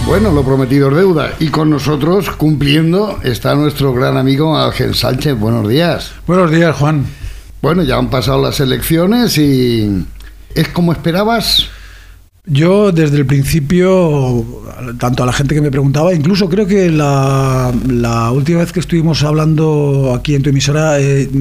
Bueno, lo prometido es deuda. Y con nosotros, cumpliendo, está nuestro gran amigo Ángel Sánchez. Buenos días. Buenos días, Juan. Bueno, ya han pasado las elecciones y... ¿es como esperabas? Yo, desde el principio, tanto a la gente que me preguntaba, incluso creo que la última vez que estuvimos hablando aquí en tu emisora,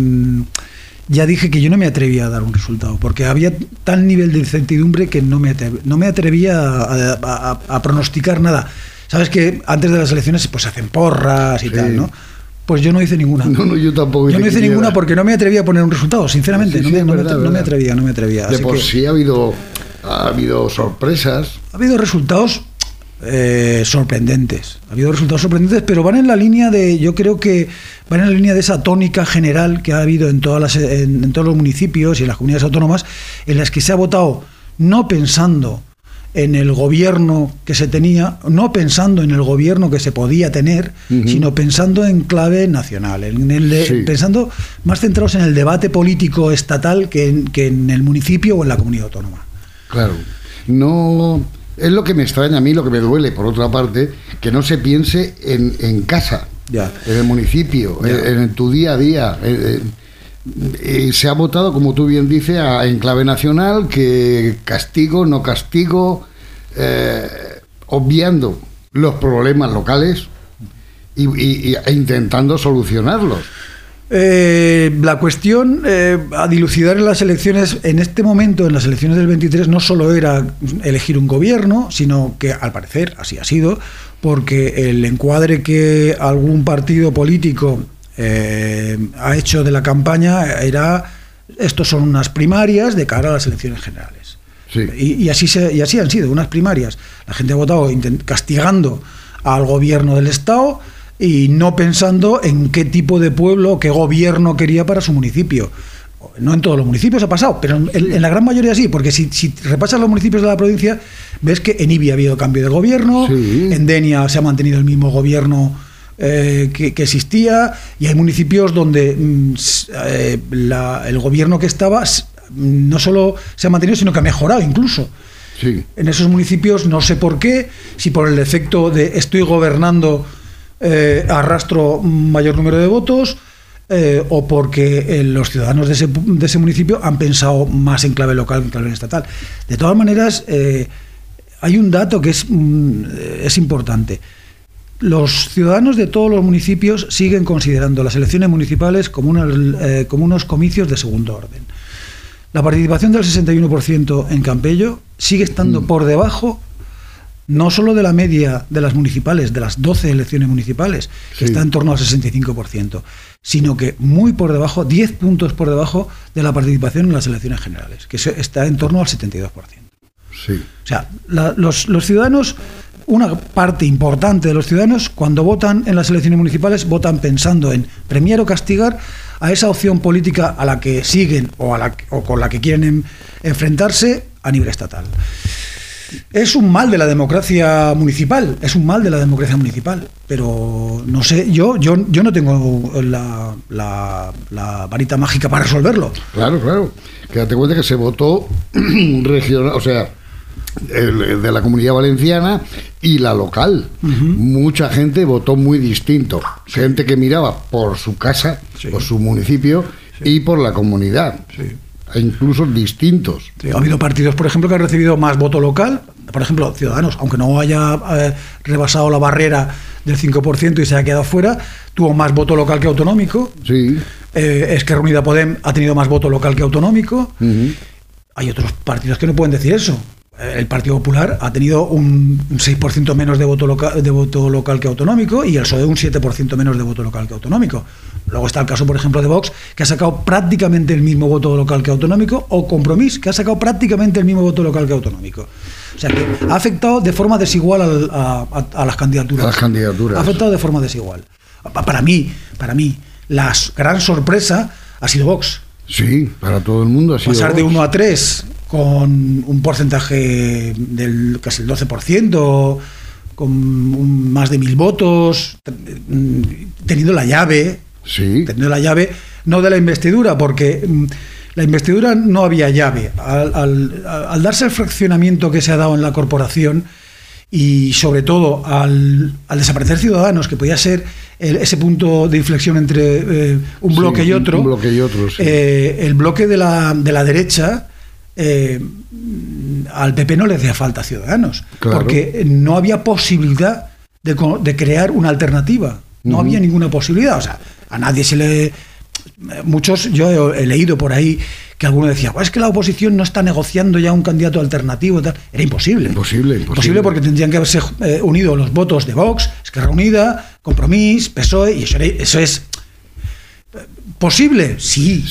ya dije que yo no me atrevía a dar un resultado, porque había tal nivel de incertidumbre que no me atrevía a pronosticar nada. Sabes que antes de las elecciones pues se hacen porras y tal, ¿no? Pues yo no hice ninguna. No, yo tampoco. Yo no hice ninguna porque no me atrevía a poner un resultado, sinceramente. Sí, no me atrevía. De por sí ha habido sorpresas. Ha habido resultados sorprendentes. Ha habido resultados sorprendentes, pero van en la línea de, yo creo que van en la línea de esa tónica general que ha habido en todos los municipios y en las comunidades autónomas, en las que se ha votado no pensando en el gobierno que se tenía, no pensando en el gobierno que se podía tener, sino pensando en clave nacional, pensando más centrados en el debate político estatal que en el municipio o en la comunidad autónoma. Claro, no es lo que me extraña a mí, lo que me duele, por otra parte, que no se piense en casa, ya, en el municipio, en tu día a día. Se ha votado, como tú bien dices, en clave nacional, que castigo, no castigo, obviando los problemas locales e intentando solucionarlos. La cuestión a dilucidar en las elecciones, en este momento, en las elecciones del 23, no solo era elegir un gobierno, sino que, al parecer, así ha sido, porque el encuadre que algún partido político ha hecho de la campaña era: estos son unas primarias de cara a las elecciones generales. Sí. Y así han sido, unas primarias. La gente ha votado castigando al gobierno del Estado y no pensando en qué tipo de pueblo, qué gobierno quería para su municipio. No en todos los municipios ha pasado, pero en la gran mayoría sí, porque si repasas los municipios de la provincia, ves que en Ibi ha habido cambio de gobierno, en Denia se ha mantenido el mismo gobierno que existía, y hay municipios donde el gobierno que estaba no solo se ha mantenido, sino que ha mejorado incluso. Sí. En esos municipios, no sé por qué, si por el efecto de estoy gobernando, arrastro mayor número de votos, o porque los ciudadanos de ese municipio han pensado más en clave local que en clave estatal. De todas maneras, hay un dato que es importante. Los ciudadanos de todos los municipios siguen considerando las elecciones municipales como unos comicios de segundo orden. La participación del 61% en Campello sigue estando por debajo no solo de la media de las municipales, de las 12 elecciones municipales, que está en torno al 65%, sino que muy por debajo, 10 puntos por debajo de la participación en las elecciones generales, que está en torno al 72%. Sí. O sea, los ciudadanos, una parte importante de los ciudadanos, cuando votan en las elecciones municipales, votan pensando en premiar o castigar a esa opción política a la que siguen o con la que quieren enfrentarse a nivel estatal. Es un mal de la democracia municipal, pero no sé, yo no tengo la varita mágica para resolverlo. Claro. Quédate cuenta que se votó regional, o sea, de la Comunidad Valenciana y la local. Mucha gente votó muy distinto. Gente que miraba por su casa, por su municipio y por la comunidad. E incluso distintos. Sí, ha habido partidos, por ejemplo, que han recibido más voto local. Por ejemplo, Ciudadanos, aunque no haya rebasado la barrera del 5% y se haya quedado fuera, tuvo más voto local que autonómico. Sí. Esquerra Unida Podem ha tenido más voto local que autonómico. Hay otros partidos que no pueden decir eso. El Partido Popular ha tenido un 6% menos de voto local que autonómico, y el PSOE un 7% menos de voto local que autonómico. Luego está el caso, por ejemplo, de Vox, que ha sacado prácticamente el mismo voto local que autonómico, o Compromís, que ha sacado prácticamente el mismo voto local que autonómico. O sea que ha afectado de forma desigual a las candidaturas. Ha afectado de forma desigual. Para mí, la gran sorpresa ha sido Vox. Sí, para todo el mundo ha sido pasar Vox. De 1 a 3 con un porcentaje del casi el 12%, con más de 1.000 votos, teniendo la llave, no de la investidura, porque la investidura no había llave. Al darse el fraccionamiento que se ha dado en la corporación y sobre todo al desaparecer Ciudadanos, que podía ser ese punto de inflexión entre un bloque y otro, sí. El bloque de la derecha, al PP no le hacía falta Ciudadanos, claro, porque no había posibilidad de crear una alternativa, no había ninguna posibilidad, o sea, a nadie se le... Muchos, yo he leído por ahí que alguno decía, es que la oposición no está negociando ya un candidato alternativo, tal. Era imposible. Imposible porque tendrían que haberse unido los votos de Vox, Esquerra Unida, Compromís, PSOE, y eso es posible, sí,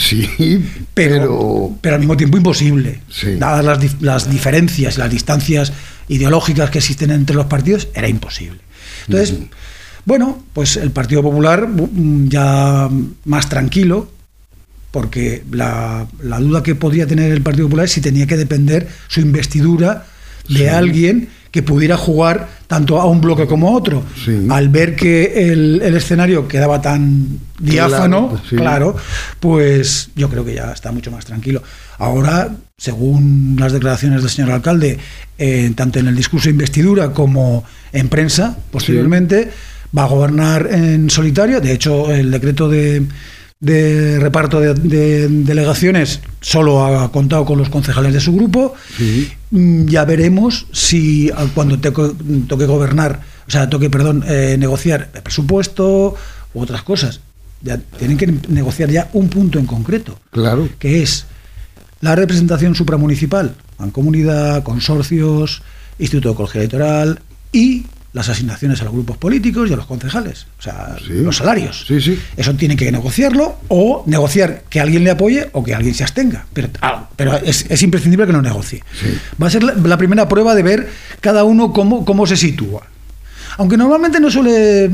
pero al mismo tiempo imposible. Sí. Dadas las diferencias y las distancias ideológicas que existen entre los partidos, era imposible. Entonces, bueno, pues el Partido Popular ya más tranquilo, porque la duda que podría tener el Partido Popular es si tenía que depender su investidura de alguien que pudiera jugar tanto a un bloque como a otro. Sí. Al ver que el escenario quedaba tan diáfano, claro, pues yo creo que ya está mucho más tranquilo. Ahora, según las declaraciones del señor alcalde, tanto en el discurso de investidura como en prensa, posteriormente, va a gobernar en solitario. De hecho, el decreto de reparto de delegaciones solo ha contado con los concejales de su grupo. Sí. Ya veremos si cuando toque gobernar, o sea, negociar el presupuesto u otras cosas, ya tienen que negociar ya un punto en concreto, claro, que es la representación supramunicipal, mancomunidad, consorcios, Instituto de Ecología Electoral y las asignaciones a los grupos políticos y a los concejales, o sea, los salarios. Sí. Eso tienen que negociarlo, o negociar que alguien le apoye o que alguien se abstenga. Pero es imprescindible que lo negocie. Sí. Va a ser la primera prueba de ver cada uno cómo se sitúa. Aunque normalmente no suele...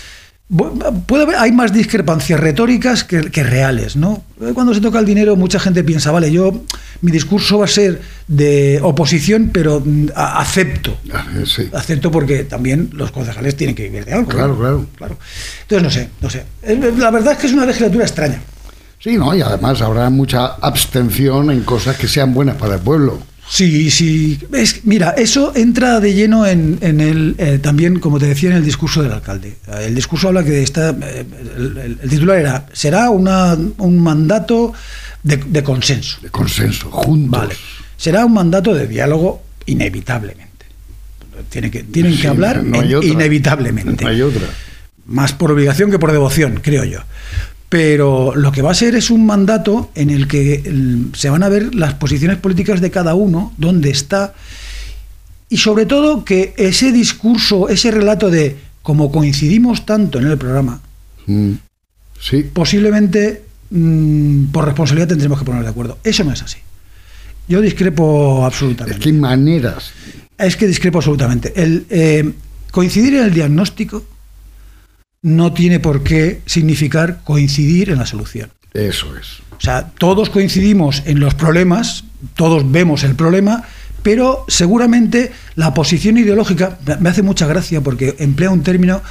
hay más discrepancias retóricas que reales, ¿no? Cuando se toca el dinero, mucha gente piensa, vale, mi discurso va a ser de oposición, pero acepto. Sí. Acepto porque también los concejales tienen que vivir de algo. Claro. Entonces, no sé. La verdad es que es una legislatura extraña. Sí, ¿no? Y además habrá mucha abstención en cosas que sean buenas para el pueblo. Sí. Mira, eso entra de lleno en el también, como te decía, en el discurso del alcalde. El discurso habla que el titular será un mandato de consenso. De consenso, juntos. Vale. Será un mandato de diálogo inevitablemente. Tienen que hablar inevitablemente. No hay otra. Más por obligación que por devoción, creo yo. Pero lo que va a ser es un mandato en el que se van a ver las posiciones políticas de cada uno, dónde está, y sobre todo que ese discurso, ese relato de como coincidimos tanto en el programa, posiblemente por responsabilidad tendremos que poner de acuerdo. Eso no es así. Yo discrepo absolutamente. Es que hay maneras. Es que discrepo absolutamente. Coincidir en el diagnóstico no tiene por qué significar coincidir en la solución. Eso es. O sea, todos coincidimos en los problemas, todos vemos el problema, pero seguramente la posición ideológica, me hace mucha gracia porque emplea un término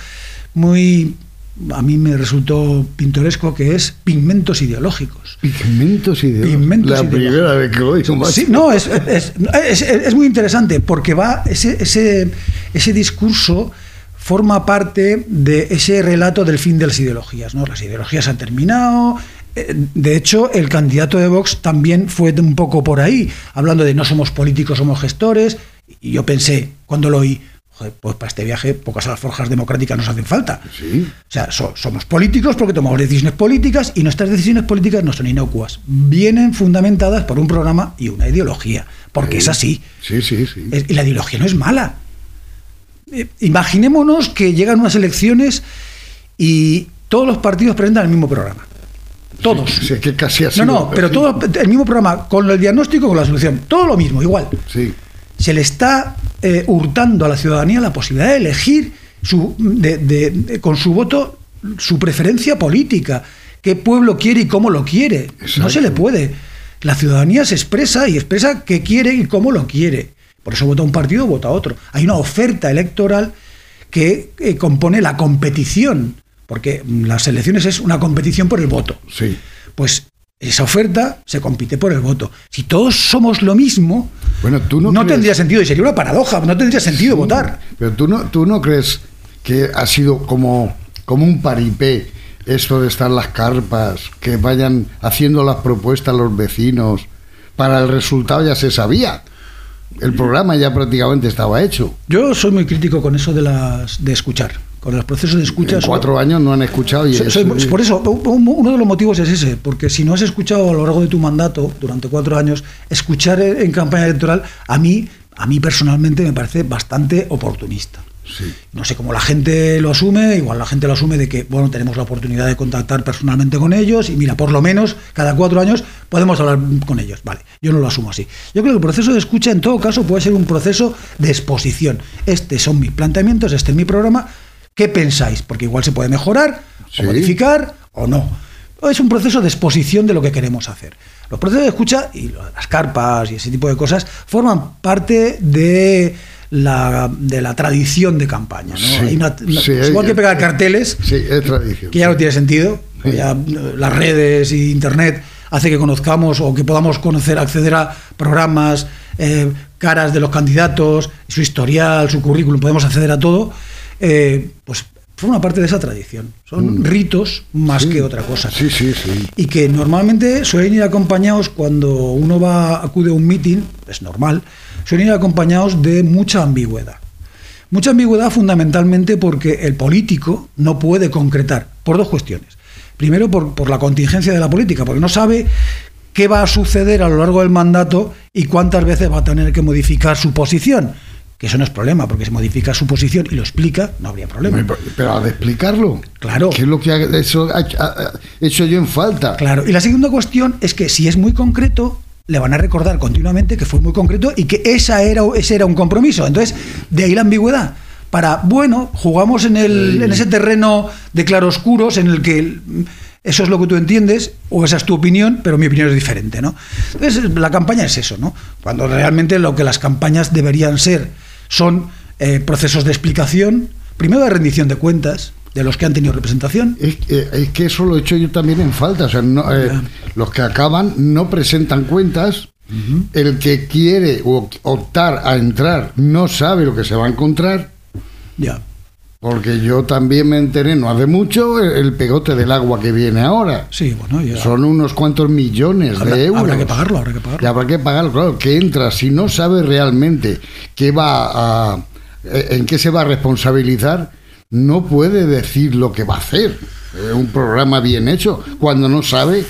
a mí me resultó pintoresco, que es pigmentos ideológicos. Pigmentos ideológicos. Primera vez que lo oigo. Sí, no, es muy interesante porque ese discurso forma parte de ese relato del fin de las ideologías, ¿no? Las ideologías han terminado. De hecho, el candidato de Vox también fue un poco por ahí, hablando de no somos políticos, somos gestores. Y yo pensé, cuando lo oí, pues para este viaje pocas alforjas democráticas nos hacen falta. Sí. O sea, somos políticos porque tomamos decisiones políticas y nuestras decisiones políticas no son inocuas. Vienen fundamentadas por un programa y una ideología, porque es así. Sí. Y la ideología no es mala. Imaginémonos que llegan unas elecciones y todos los partidos presentan el mismo programa. Todos. Sí, que casi así. Pero todo el mismo programa, con el diagnóstico, con la solución. Todo lo mismo, igual. Sí. Se le está hurtando a la ciudadanía la posibilidad de elegir con su voto su preferencia política. Qué pueblo quiere y cómo lo quiere. Exacto. No se le puede. La ciudadanía se expresa y expresa qué quiere y cómo lo quiere. Por eso vota un partido o vota otro. Hay una oferta electoral que compone la competición, porque las elecciones es una competición por el voto. Sí. Pues esa oferta se compite por el voto. Si todos somos lo mismo, bueno, ¿tú no tendría sentido, y sería una paradoja, no tendría sentido votar. Pero tú no crees que ha sido como un paripé esto de estar las carpas, que vayan haciendo las propuestas los vecinos, para el resultado ya se sabía. El programa ya prácticamente estaba hecho. Yo soy muy crítico con eso de escuchar, con los procesos de escucha. En 4 años no han escuchado. Por eso, uno de los motivos es ese, porque si no has escuchado a lo largo de tu mandato, durante 4 años, escuchar en campaña electoral, a mí personalmente me parece bastante oportunista. Sí. No sé cómo la gente lo asume, igual la gente lo asume de que, bueno, tenemos la oportunidad de contactar personalmente con ellos y mira, por lo menos cada 4 años podemos hablar con ellos. Vale, yo no lo asumo así. Yo creo que el proceso de escucha en todo caso puede ser un proceso de exposición. Estos son mis planteamientos, este es mi programa, ¿qué pensáis? Porque igual se puede mejorar, o modificar o no. Es un proceso de exposición de lo que queremos hacer. Los procesos de escucha y las carpas y ese tipo de cosas forman parte de la tradición de campaña, ¿no? Sí, igual que pegar carteles, es tradición, que ya no tiene sentido, ya las redes y internet hace que conozcamos o que podamos acceder a programas, caras de los candidatos, su historial, su currículum, podemos acceder a todo, pues forma parte de esa tradición. Son ritos más que otra cosa. Sí. Y que normalmente suelen ir acompañados, cuando uno acude a un meeting, es normal, suelen ir acompañados de mucha ambigüedad. Mucha ambigüedad fundamentalmente porque el político no puede concretar, por 2 cuestiones. Primero, por la contingencia de la política, porque no sabe qué va a suceder a lo largo del mandato y cuántas veces va a tener que modificar su posición. Que eso no es problema, porque si modifica su posición y lo explica, no habría problema. Pero ha de explicarlo. Claro. ¿Qué es lo que ha hecho yo en falta? Claro. Y la segunda cuestión es que si es muy concreto, le van a recordar continuamente que fue muy concreto y que ese era un compromiso. Entonces, de ahí la ambigüedad. Jugamos en ese terreno de claroscuros en el que eso es lo que tú entiendes o esa es tu opinión, pero mi opinión es diferente, ¿no? Entonces, la campaña es eso, ¿no? Cuando realmente lo que las campañas deberían ser son procesos de explicación, primero de rendición de cuentas de los que han tenido representación. Es que eso lo he hecho yo también en falta. O sea, los que acaban no presentan cuentas. El que quiere optar a entrar no sabe lo que se va a encontrar. Ya. Porque yo también me enteré, no hace mucho, el pegote del agua que viene ahora. Sí, bueno, ya. Son unos cuantos millones de euros. Habrá que pagarlo. Y habrá que pagarlo, claro. Que entra, si no sabe realmente en qué se va a responsabilizar, no puede decir lo que va a hacer. Un programa bien hecho, cuando no sabe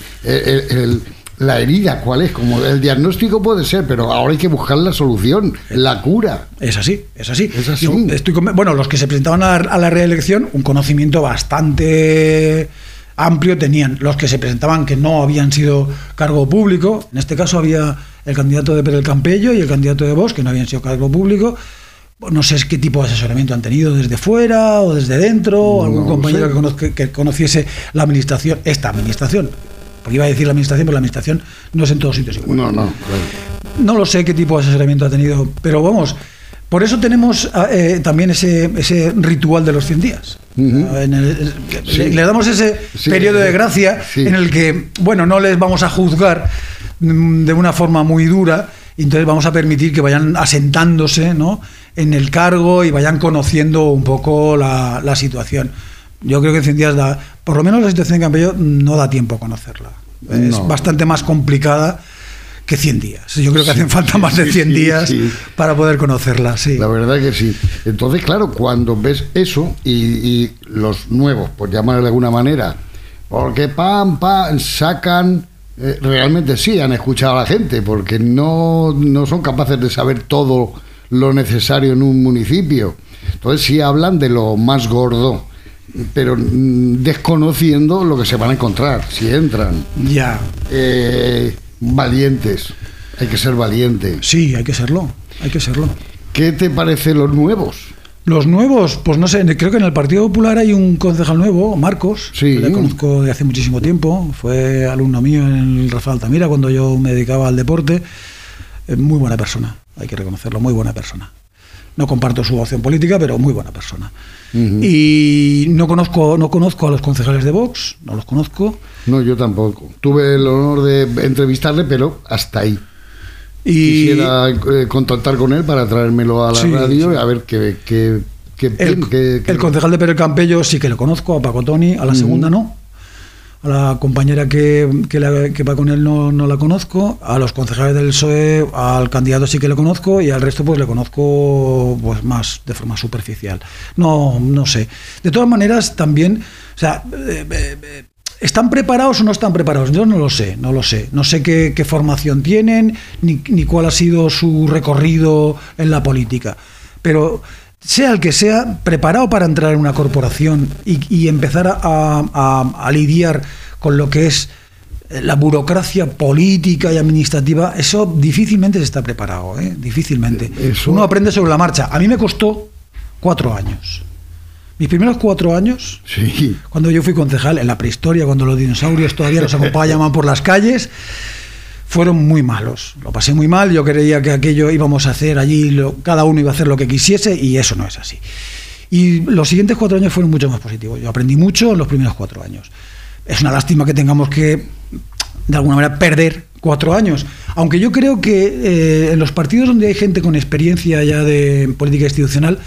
la herida cuál es. Como el diagnóstico puede ser, pero ahora hay que buscar la solución, la cura. Es así. Es así. Los que se presentaban a la reelección, un conocimiento bastante amplio tenían. Los que se presentaban que no habían sido cargo público, en este caso había el candidato de Pere del Campello y el candidato de Vox, que no habían sido cargo público. No sé qué tipo de asesoramiento han tenido desde fuera o desde dentro, o algún compañero que conociese la administración, esta administración. Porque iba a decir la administración, pero la administración no es en todos sitios igual. Claro. No lo sé qué tipo de asesoramiento ha tenido, pero vamos, por eso tenemos también ese ritual de los 100 días. Le damos ese periodo de gracia en el que, no les vamos a juzgar de una forma muy dura, y entonces vamos a permitir que vayan asentándose, ¿no?, en el cargo y vayan conociendo un poco la situación. Yo creo que en 100 días por lo menos la situación de Campello no da tiempo a conocerla. Es bastante más complicada que 100 días. Yo creo que hacen falta más de 100 días para poder conocerla. Sí. La verdad que sí. Entonces, claro, cuando ves eso y los nuevos, por llamarlo de alguna manera, porque sacan, realmente sí han escuchado a la gente, porque no son capaces de saber todo lo necesario en un municipio. Entonces sí hablan de lo más gordo, pero desconociendo lo que se van a encontrar si entran. Ya. Valientes. Hay que ser valiente. Sí, hay que serlo. ¿Qué te parece los nuevos? Los nuevos, pues no sé, creo que en el Partido Popular hay un concejal nuevo, Marcos, que le conozco de hace muchísimo tiempo, fue alumno mío en el Rafael Altamira cuando yo me dedicaba al deporte. Muy buena persona, hay que reconocerlo, muy buena persona. No comparto su opción política, pero muy buena persona. Y no conozco a los concejales de Vox, no los conozco. No, yo tampoco. Tuve el honor de entrevistarle, pero hasta ahí. Y quisiera contactar con él para traérmelo a la radio y a ver qué el concejal de Pere Campello sí que lo conozco, a Paco Toni, a la segunda no. A la compañera que va con él no la conozco. A los concejales del PSOE, al candidato sí que le conozco, y al resto pues le conozco pues más de forma superficial. No sé. De todas maneras, también, o sea, ¿están preparados o no están preparados? Yo no lo sé. No sé qué formación tienen, ni cuál ha sido su recorrido en la política. Pero sea el que sea, preparado para entrar en una corporación y empezar a lidiar con lo que es la burocracia política y administrativa, eso difícilmente se está preparado, difícilmente. Uno aprende sobre la marcha. A mí me costó 4 años. Mis primeros 4 años, sí, cuando yo fui concejal, en la prehistoria, cuando los dinosaurios todavía nos acompañaban por las calles, fueron muy malos. Lo pasé muy mal. Yo creía que aquello íbamos a hacer allí, cada uno iba a hacer lo que quisiese, y eso no es así. Y los siguientes 4 años fueron mucho más positivos. Yo aprendí mucho en los primeros 4 años. Es una lástima que tengamos que, de alguna manera, perder 4 años. Aunque yo creo que en los partidos donde hay gente con experiencia ya de política institucional,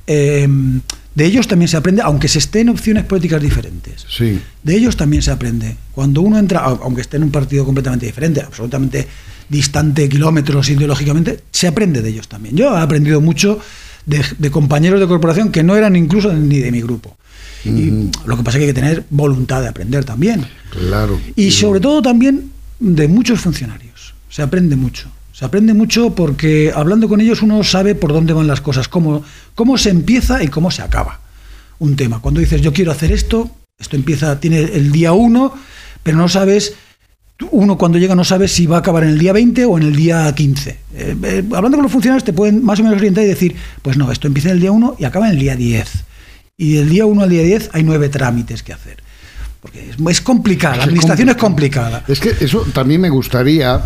de ellos también se aprende, aunque se esté en opciones políticas diferentes. Sí. De ellos también se aprende. Cuando uno entra, aunque esté en un partido completamente diferente, absolutamente distante, kilómetros ideológicamente, se aprende de ellos también. Yo he aprendido mucho de compañeros de corporación que no eran incluso ni de mi grupo. Y lo que pasa es que hay que tener voluntad de aprender también. Claro. Y sobre todo también de muchos funcionarios. Se aprende mucho. Se aprende mucho porque hablando con ellos uno sabe por dónde van las cosas, cómo se empieza y cómo se acaba un tema. Cuando dices yo quiero hacer esto empieza, tiene el día 1, pero no sabes, uno cuando llega no sabe si va a acabar en el día 20 o en el día 15. Hablando con los funcionarios te pueden más o menos orientar y decir, pues no, esto empieza en el día 1 y acaba en el día 10. Y del día 1 al día 10 hay 9 trámites que hacer. Porque es complicada, la administración es complicada. Es que eso también me gustaría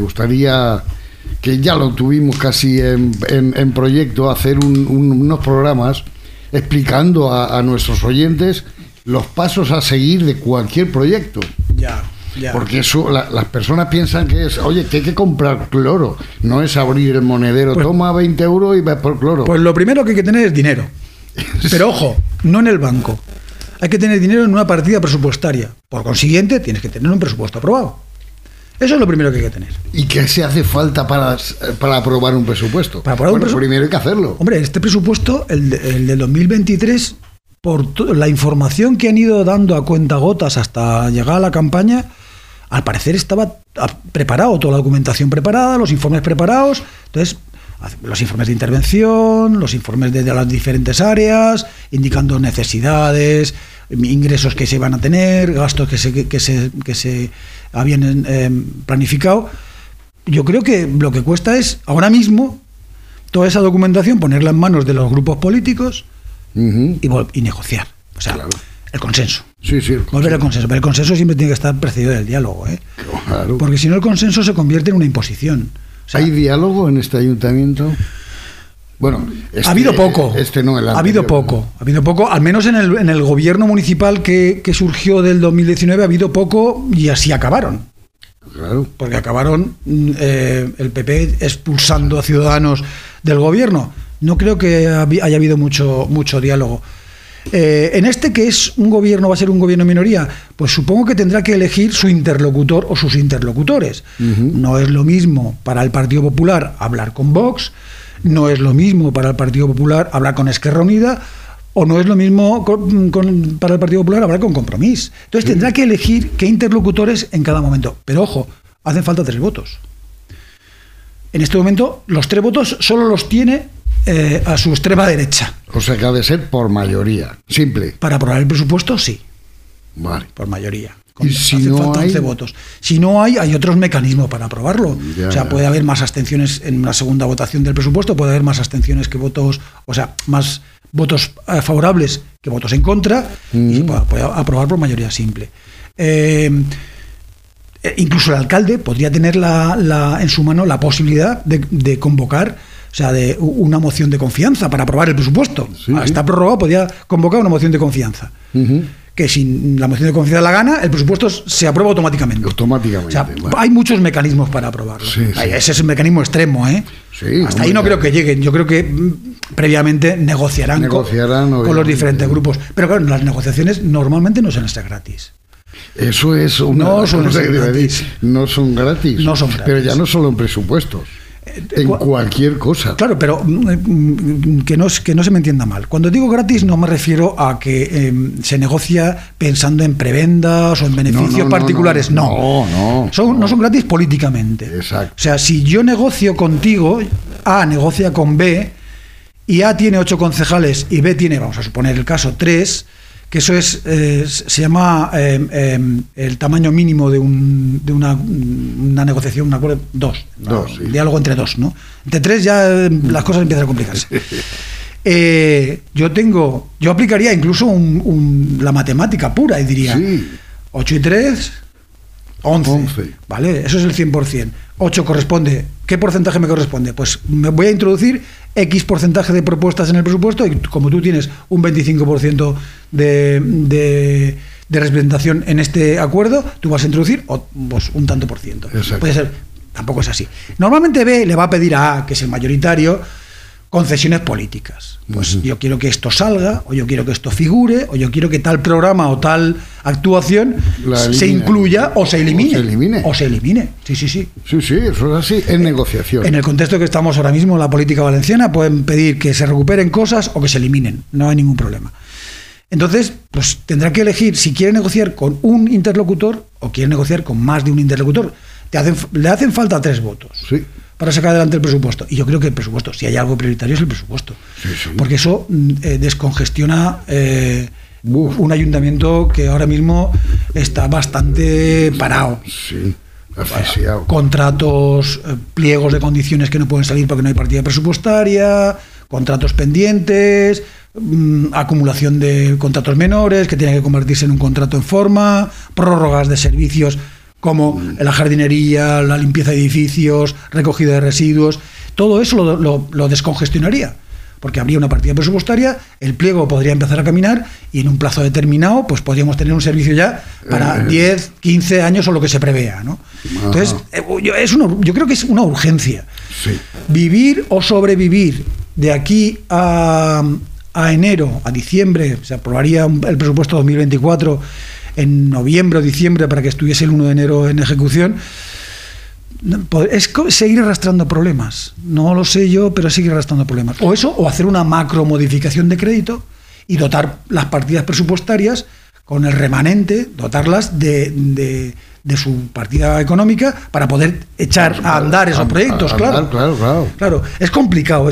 que ya lo tuvimos casi en proyecto, hacer unos programas explicando a nuestros oyentes los pasos a seguir de cualquier proyecto. Ya. Porque eso las personas piensan que es, oye, que hay que comprar cloro, no es abrir el monedero, pues, toma 20 euros y vas por cloro. Pues lo primero que hay que tener es dinero. Pero ojo, no en el banco. Hay que tener dinero en una partida presupuestaria. Por consiguiente, tienes que tener un presupuesto aprobado. Eso es lo primero que hay que tener. ¿Y qué se hace falta para aprobar un presupuesto? Primero hay que hacerlo. Hombre, este presupuesto, el del 2023, por la información que han ido dando a cuentagotas hasta llegar a la campaña, al parecer estaba preparado, toda la documentación preparada, los informes preparados. Entonces, los informes de intervención, los informes de las diferentes áreas, indicando necesidades, ingresos que se van a tener, gastos que se habían planificado. Yo creo que lo que cuesta es, ahora mismo, toda esa documentación, ponerla en manos de los grupos políticos y negociar. O sea, claro, el consenso. Sí, volver al consenso. Pero el consenso siempre tiene que estar precedido del diálogo, Claro. Porque si no, el consenso se convierte en una imposición. O sea, ¿hay diálogo en este ayuntamiento? Bueno, ha habido poco. Ha habido poco, al menos en el gobierno municipal que surgió del 2019 ha habido poco, y así acabaron. Claro. Porque acabaron el PP expulsando a Ciudadanos del gobierno. No creo que haya habido mucho diálogo. En este, que es un gobierno, va a ser un gobierno de minoría, pues supongo que tendrá que elegir su interlocutor o sus interlocutores. No es lo mismo para el Partido Popular hablar con Vox, no es lo mismo para el Partido Popular hablar con Esquerra Unida, o no es lo mismo para el Partido Popular hablar con Compromís. Entonces tendrá que elegir qué interlocutores en cada momento. Pero ojo, hacen falta 3 votos. En este momento los 3 votos solo los tiene a su extrema derecha. O sea que ha de ser por mayoría, simple. Para aprobar el presupuesto, sí. Vale. Por mayoría. ¿Y si no falta hay 11 votos? Si no hay otros mecanismos para aprobarlo. Ya, o sea, puede haber más abstenciones en una segunda votación del presupuesto, puede haber más abstenciones que votos, o sea, más votos favorables que votos en contra, y se puede aprobar por mayoría simple. Incluso el alcalde podría tener en su mano la posibilidad de convocar sea, de una moción de confianza para aprobar el presupuesto. Sí, Está prorrogado, podía convocar una moción de confianza. Que si la moción de confianza la gana, el presupuesto se aprueba automáticamente. Automáticamente. O sea, bueno. Hay muchos mecanismos para aprobarlo. Sí, sí. Ese es un mecanismo extremo, ¿eh? Sí, hasta ahí no creo que lleguen. Yo creo que previamente negociarán con los diferentes grupos. Pero claro, las negociaciones normalmente no suelen ser gratis. Eso es una No son gratis. No son gratis. No son gratis. Pero ya no solo en presupuestos. En cualquier cosa. Claro, pero que no se me entienda mal. Cuando digo gratis no me refiero a que se negocia pensando en prebendas o en beneficios particulares. No. No son gratis políticamente. Exacto. O sea, si yo negocio contigo, A negocia con B, y A tiene 8 concejales y B tiene, vamos a suponer el caso, 3, que eso se llama el tamaño mínimo de una negociación, un acuerdo, 2. Sí. Diálogo entre 2, ¿no? Entre 3 ya las cosas empiezan a complicarse. Yo aplicaría incluso la matemática pura y diría 8 y 3, 11. ¿Vale? Eso es el 100%. 8 corresponde. ¿Qué porcentaje me corresponde? Pues me voy a introducir X porcentaje de propuestas en el presupuesto y como tú tienes un 25% de representación en este acuerdo, tú vas a introducir pues, un tanto por ciento. Exacto. Puede ser, tampoco es así. Normalmente B le va a pedir a A, que es el mayoritario, concesiones políticas. Pues yo quiero que esto salga, o yo quiero que esto figure, o yo quiero que tal programa o tal actuación se incluya o se elimine. O se elimine. Sí. Sí, eso es así, en negociación. En el contexto que estamos ahora mismo, la política valenciana, pueden pedir que se recuperen cosas o que se eliminen. No hay ningún problema. Entonces, pues tendrá que elegir si quiere negociar con un interlocutor o quiere negociar con más de un interlocutor. Le hacen falta 3 votos. Sí. Para sacar adelante el presupuesto. Y yo creo que el presupuesto, si hay algo prioritario, es el presupuesto. Sí. Porque eso descongestiona un ayuntamiento que ahora mismo está bastante parado. Sí, asfixiado. Contratos, pliegos de condiciones que no pueden salir porque no hay partida presupuestaria, contratos pendientes, acumulación de contratos menores que tienen que convertirse en un contrato en forma, prórrogas de servicios como la jardinería, la limpieza de edificios, recogida de residuos. Todo eso lo descongestionaría, porque habría una partida presupuestaria, el pliego podría empezar a caminar y en un plazo determinado pues podríamos tener un servicio ya para 10, 15 años o lo que se prevea, ¿no? Entonces, yo creo que es una urgencia. Sí. Vivir o sobrevivir de aquí a enero, a diciembre, se aprobaría el presupuesto 2024 en noviembre o diciembre para que estuviese el 1 de enero en ejecución, es seguir arrastrando problemas. No lo sé yo, pero seguir arrastrando problemas. O eso, o hacer una macro modificación de crédito y dotar las partidas presupuestarias con el remanente, dotarlas de su partida económica para poder echar a andar esos proyectos. Claro. Es complicado.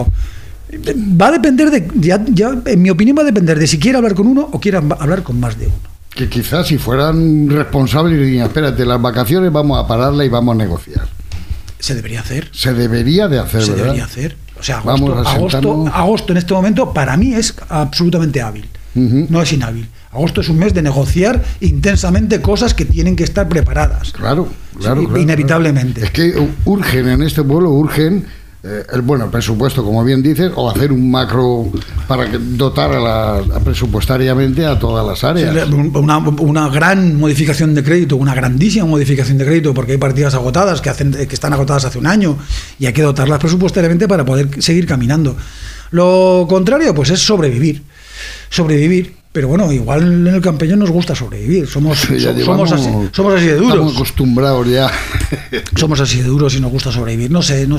Va a depender en mi opinión va a depender de si quiere hablar con uno o quiere hablar con más de uno. Que quizás si fueran responsables dirían, espérate, las vacaciones vamos a pararla y vamos a negociar. Se debería hacer. Se debería de hacer, Se ¿verdad? debería hacer. O sea, agosto en este momento para mí es absolutamente hábil. No es inhábil. Agosto es un mes de negociar intensamente cosas que tienen que estar preparadas. Claro. Inevitablemente. Es que urgen en este pueblo, el presupuesto, como bien dices, o hacer un macro para dotar presupuestariamente a todas las áreas. Una gran modificación de crédito, una grandísima modificación de crédito, porque hay partidas agotadas que están agotadas hace un año y hay que dotarlas presupuestariamente para poder seguir caminando. Lo contrario, pues es sobrevivir. Pero bueno, igual en el Campellón nos gusta sobrevivir. Somos así de duros. Estamos acostumbrados ya. Somos así de duros y nos gusta sobrevivir. No sé.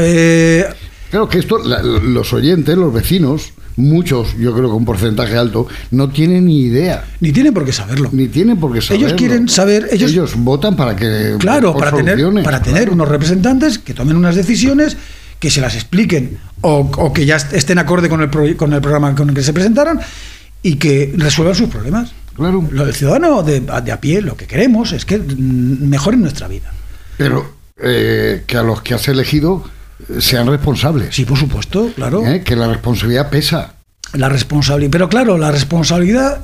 Claro que esto, los oyentes, los vecinos, muchos, yo creo que un porcentaje alto, no tienen ni idea. Ni tienen por qué saberlo. Ellos quieren saber. Ellos votan para que. Claro, para tener unos representantes que tomen unas decisiones, que se las expliquen o que ya estén acorde con el programa con el que se presentaron y que resuelvan sus problemas. Claro. El ciudadano de a pie lo que queremos es que mejoren nuestra vida. Pero que a los que has elegido sean responsables. Sí, por supuesto, claro. Que la responsabilidad pesa. Pero claro, la responsabilidad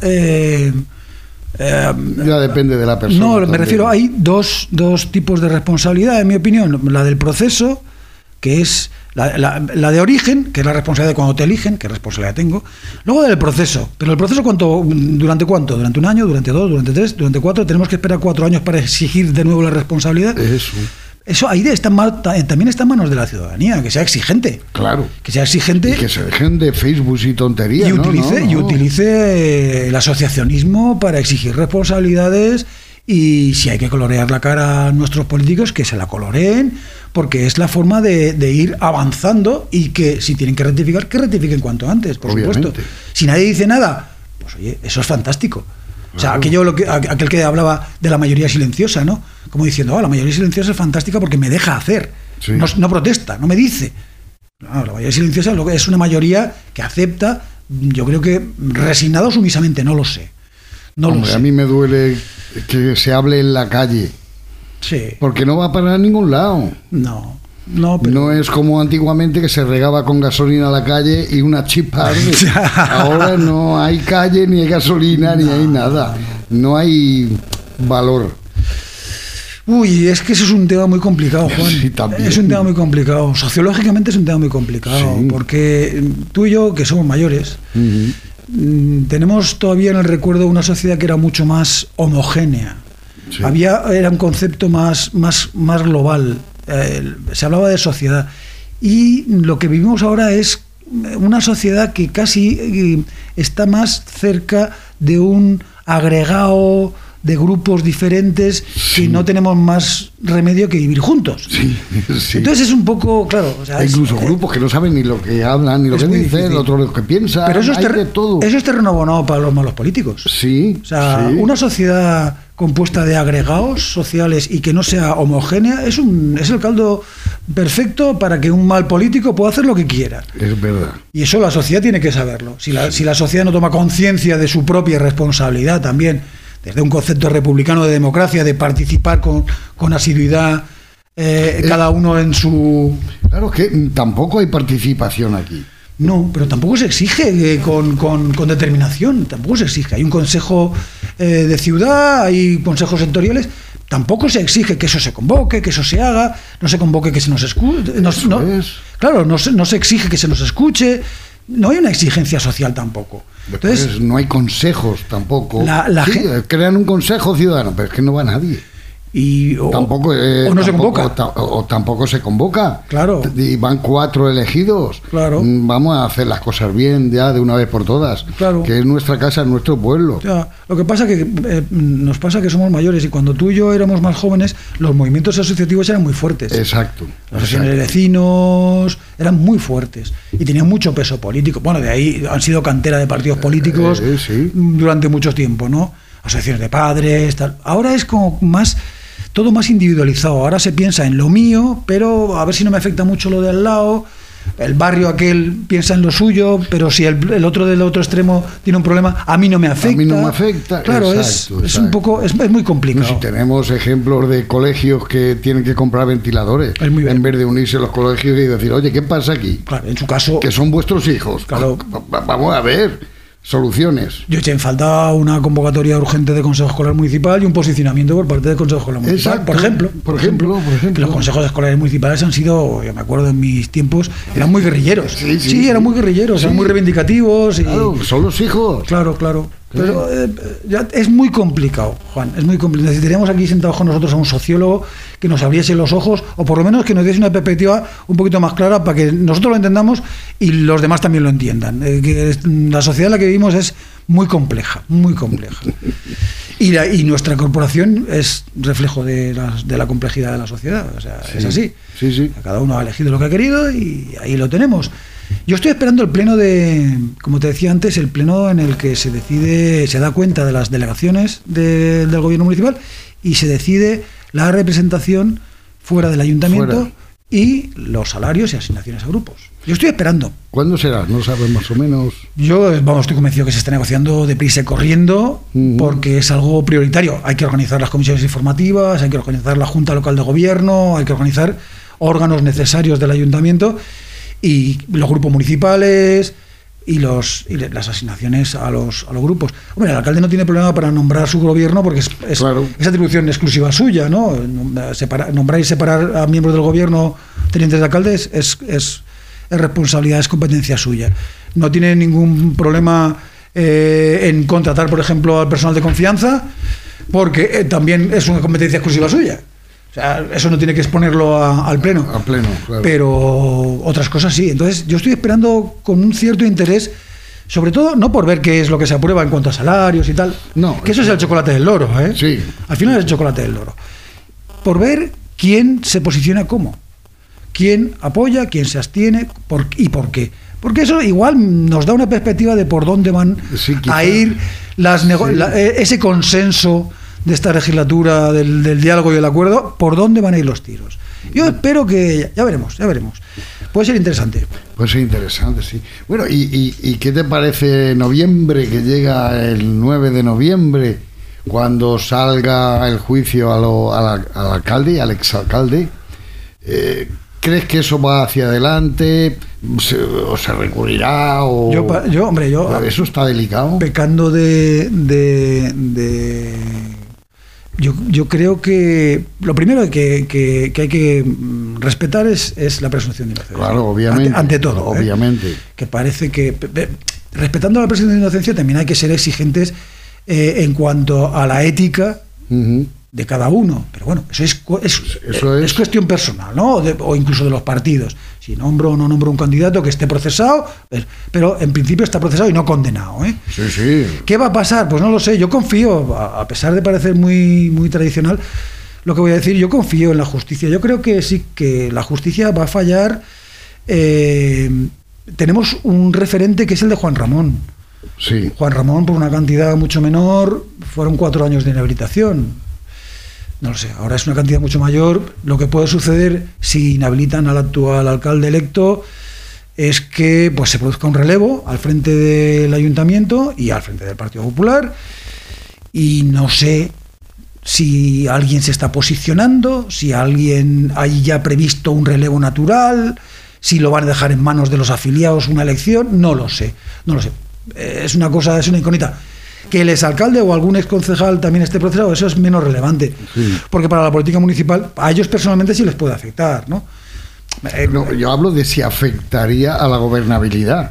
ya depende de la persona. No, me refiero, hay dos tipos de responsabilidad, en mi opinión. La del proceso, que es la de origen, que es la responsabilidad de cuando te eligen, que responsabilidad tengo, luego del proceso. Pero el proceso, ¿durante cuánto? ¿Durante un año? ¿Durante 2? ¿Durante 3? ¿Durante 4? ¿Tenemos que esperar 4 años para exigir de nuevo la responsabilidad? Eso ahí también está en manos de la ciudadanía, que sea exigente. Claro. Que sea exigente. Y que se dejen de Facebook y tonterías. Y utilice el asociacionismo para exigir responsabilidades. Y si hay que colorear la cara a nuestros políticos, que se la coloreen, porque es la forma de ir avanzando, y que si tienen que rectifiquen cuanto antes, por supuesto. Si nadie dice nada, pues oye, eso es fantástico. O sea, aquel que hablaba de la mayoría silenciosa, ¿no? Como diciendo, la mayoría silenciosa es fantástica porque me deja hacer. Sí. No protesta, no me dice. No, la mayoría silenciosa es una mayoría que acepta, yo creo que resignado o sumisamente, no lo sé. Hombre, a mí me duele que se hable en la calle. Sí. Porque no va para ningún lado. No es como antiguamente, que se regaba con gasolina a la calle y una chispa arde. Ahora no hay calle, ni hay gasolina, ni hay nada. No hay valor. Uy, es que eso es un tema muy complicado, Juan. Sí, también. Es un tema muy complicado. Sociológicamente es un tema muy complicado. Sí. Porque tú y yo, que somos mayores, tenemos todavía en el recuerdo una sociedad que era mucho más homogénea. Sí. Era un concepto más global. Se hablaba de sociedad. Y lo que vivimos ahora es una sociedad que casi está más cerca de un agregado de grupos diferentes, que no tenemos más remedio que vivir juntos. Sí. Entonces es un poco, claro... O sea, hay incluso grupos que no saben ni lo que hablan, ni lo que dicen, el otro lo que piensa. Pero eso hay de todo. Eso es terreno abonado para los malos políticos. Sí. O sea, una sociedad compuesta de agregados sociales y que no sea homogénea es el caldo perfecto para que un mal político pueda hacer lo que quiera. Es verdad. Y eso la sociedad tiene que saberlo. Si la sociedad no toma conciencia de su propia responsabilidad también, desde un concepto republicano de democracia, de participar con asiduidad, cada uno en su... Claro que tampoco hay participación aquí. No, pero tampoco se exige con determinación, tampoco se exige. Hay un consejo de ciudad, hay consejos sectoriales, tampoco se exige que eso se convoque, que eso se haga, no se convoque que se nos escuche. Claro, no se exige que se nos escuche. No hay una exigencia social tampoco. Entonces, no hay consejos tampoco. Crean un consejo ciudadano, pero es que no va nadie. Tampoco se convoca. O tampoco se convoca. Claro. Y van 4 elegidos. Claro. Vamos a hacer las cosas bien ya de una vez por todas. Claro. Que es nuestra casa, es nuestro pueblo. Ya. Lo que pasa que nos pasa que somos mayores, y cuando tú y yo éramos más jóvenes, los movimientos asociativos eran muy fuertes. Exacto. Las asociaciones de vecinos eran muy fuertes y tenían mucho peso político. Bueno, de ahí han sido cantera de partidos políticos durante mucho tiempo, ¿no? Asociaciones de padres, tal. Ahora es como todo más individualizado. Ahora se piensa en lo mío, pero a ver si no me afecta mucho lo de al lado. El barrio aquel piensa en lo suyo, pero si el otro del otro extremo tiene un problema, a mí no me afecta. A mí no me afecta. Claro, exacto. Es un poco, es muy complicado. Si tenemos ejemplos de colegios que tienen que comprar ventiladores, en vez de unirse los colegios y decir, oye, ¿qué pasa aquí? Claro, en su caso, que son vuestros hijos. Claro. Vamos a ver soluciones. Yo eché en falta una convocatoria urgente de Consejo Escolar Municipal y un posicionamiento por parte del Consejo Escolar Municipal. Exacto. Por ejemplo. Que los consejos escolares municipales han sido, yo me acuerdo en mis tiempos, eran muy guerrilleros. Sí, eran muy guerrilleros, eran muy reivindicativos. Claro, son los hijos. Claro. Pero ya es muy complicado, Juan, es muy complicado. Necesitaríamos aquí sentados con nosotros a un sociólogo que nos abriese los ojos, o por lo menos que nos diese una perspectiva un poquito más clara para que nosotros lo entendamos y los demás también lo entiendan. Que la sociedad en la que vivimos es muy compleja, muy compleja. Y nuestra corporación es reflejo de la complejidad de la sociedad. O sea, es así. Sí. Cada uno ha elegido lo que ha querido y ahí lo tenemos. Yo estoy esperando el pleno como te decía antes, el pleno en el que se da cuenta de las delegaciones del gobierno municipal y se decide la representación fuera del ayuntamiento y los salarios y asignaciones a grupos. Yo estoy esperando. ¿Cuándo será? ¿No sabes más o menos? Yo, estoy convencido que se está negociando deprisa y corriendo, porque es algo prioritario. Hay que organizar las comisiones informativas, hay que organizar la Junta Local de Gobierno, hay que organizar órganos necesarios del ayuntamiento y los grupos municipales y las asignaciones a los grupos. Hombre, el alcalde no tiene problema para nombrar su gobierno porque es atribución exclusiva suya, ¿no? Nombrar y separar a miembros del gobierno tenientes de alcalde es responsabilidad, es competencia suya. No tiene ningún problema en contratar, por ejemplo, al personal de confianza, porque también es una competencia exclusiva suya. O sea, eso no tiene que exponerlo al Pleno. Al Pleno, claro. Pero otras cosas sí. Entonces, yo estoy esperando con un cierto interés, sobre todo, no por ver qué es lo que se aprueba en cuanto a salarios y tal, no, que eso es el chocolate del loro, ¿eh? Sí. Al final es el chocolate del loro. Por ver quién se posiciona cómo, quién apoya, quién se abstiene y por qué. Porque eso igual nos da una perspectiva de por dónde van a ir ese consenso de esta legislatura del diálogo y el acuerdo, por dónde van a ir los tiros. Yo espero que... Ya veremos. Puede ser interesante. Puede ser interesante, sí. Bueno, ¿y qué te parece noviembre, que llega el 9 de noviembre, cuando salga el juicio al alcalde y al exalcalde? ¿Crees que eso va hacia adelante? ¿O se recurrirá? Eso está delicado. Pecando Yo creo que lo primero que hay que respetar es la presunción de inocencia. Claro, obviamente. Ante todo. Obviamente. Que parece que, respetando la presunción de inocencia, también hay que ser exigentes en cuanto a la ética de cada uno. Pero bueno, eso es cuestión personal, ¿no? O incluso de los partidos. Si nombro o no nombro un candidato que esté procesado, pero en principio está procesado y no condenado, ¿eh? Sí, sí. ¿Qué va a pasar? Pues no lo sé. Yo confío, a pesar de parecer muy, muy tradicional, lo que voy a decir, yo confío en la justicia. Yo creo que sí, que la justicia va a fallar. Tenemos un referente que es el de Juan Ramón. Sí. Juan Ramón, por una cantidad mucho menor, fueron 4 años de inhabilitación. No lo sé, ahora es una cantidad mucho mayor. Lo que puede suceder si inhabilitan al actual alcalde electo es que pues se produzca un relevo al frente del ayuntamiento y al frente del Partido Popular, y no sé si alguien se está posicionando, si alguien hay ya previsto un relevo natural, si lo van a dejar en manos de los afiliados una elección, no lo sé. Es una incógnita. Que el exalcalde o algún exconcejal también esté procesado, eso es menos relevante. Sí. Porque para la política municipal, a ellos personalmente sí les puede afectar, ¿no? No, yo hablo de si afectaría a la gobernabilidad.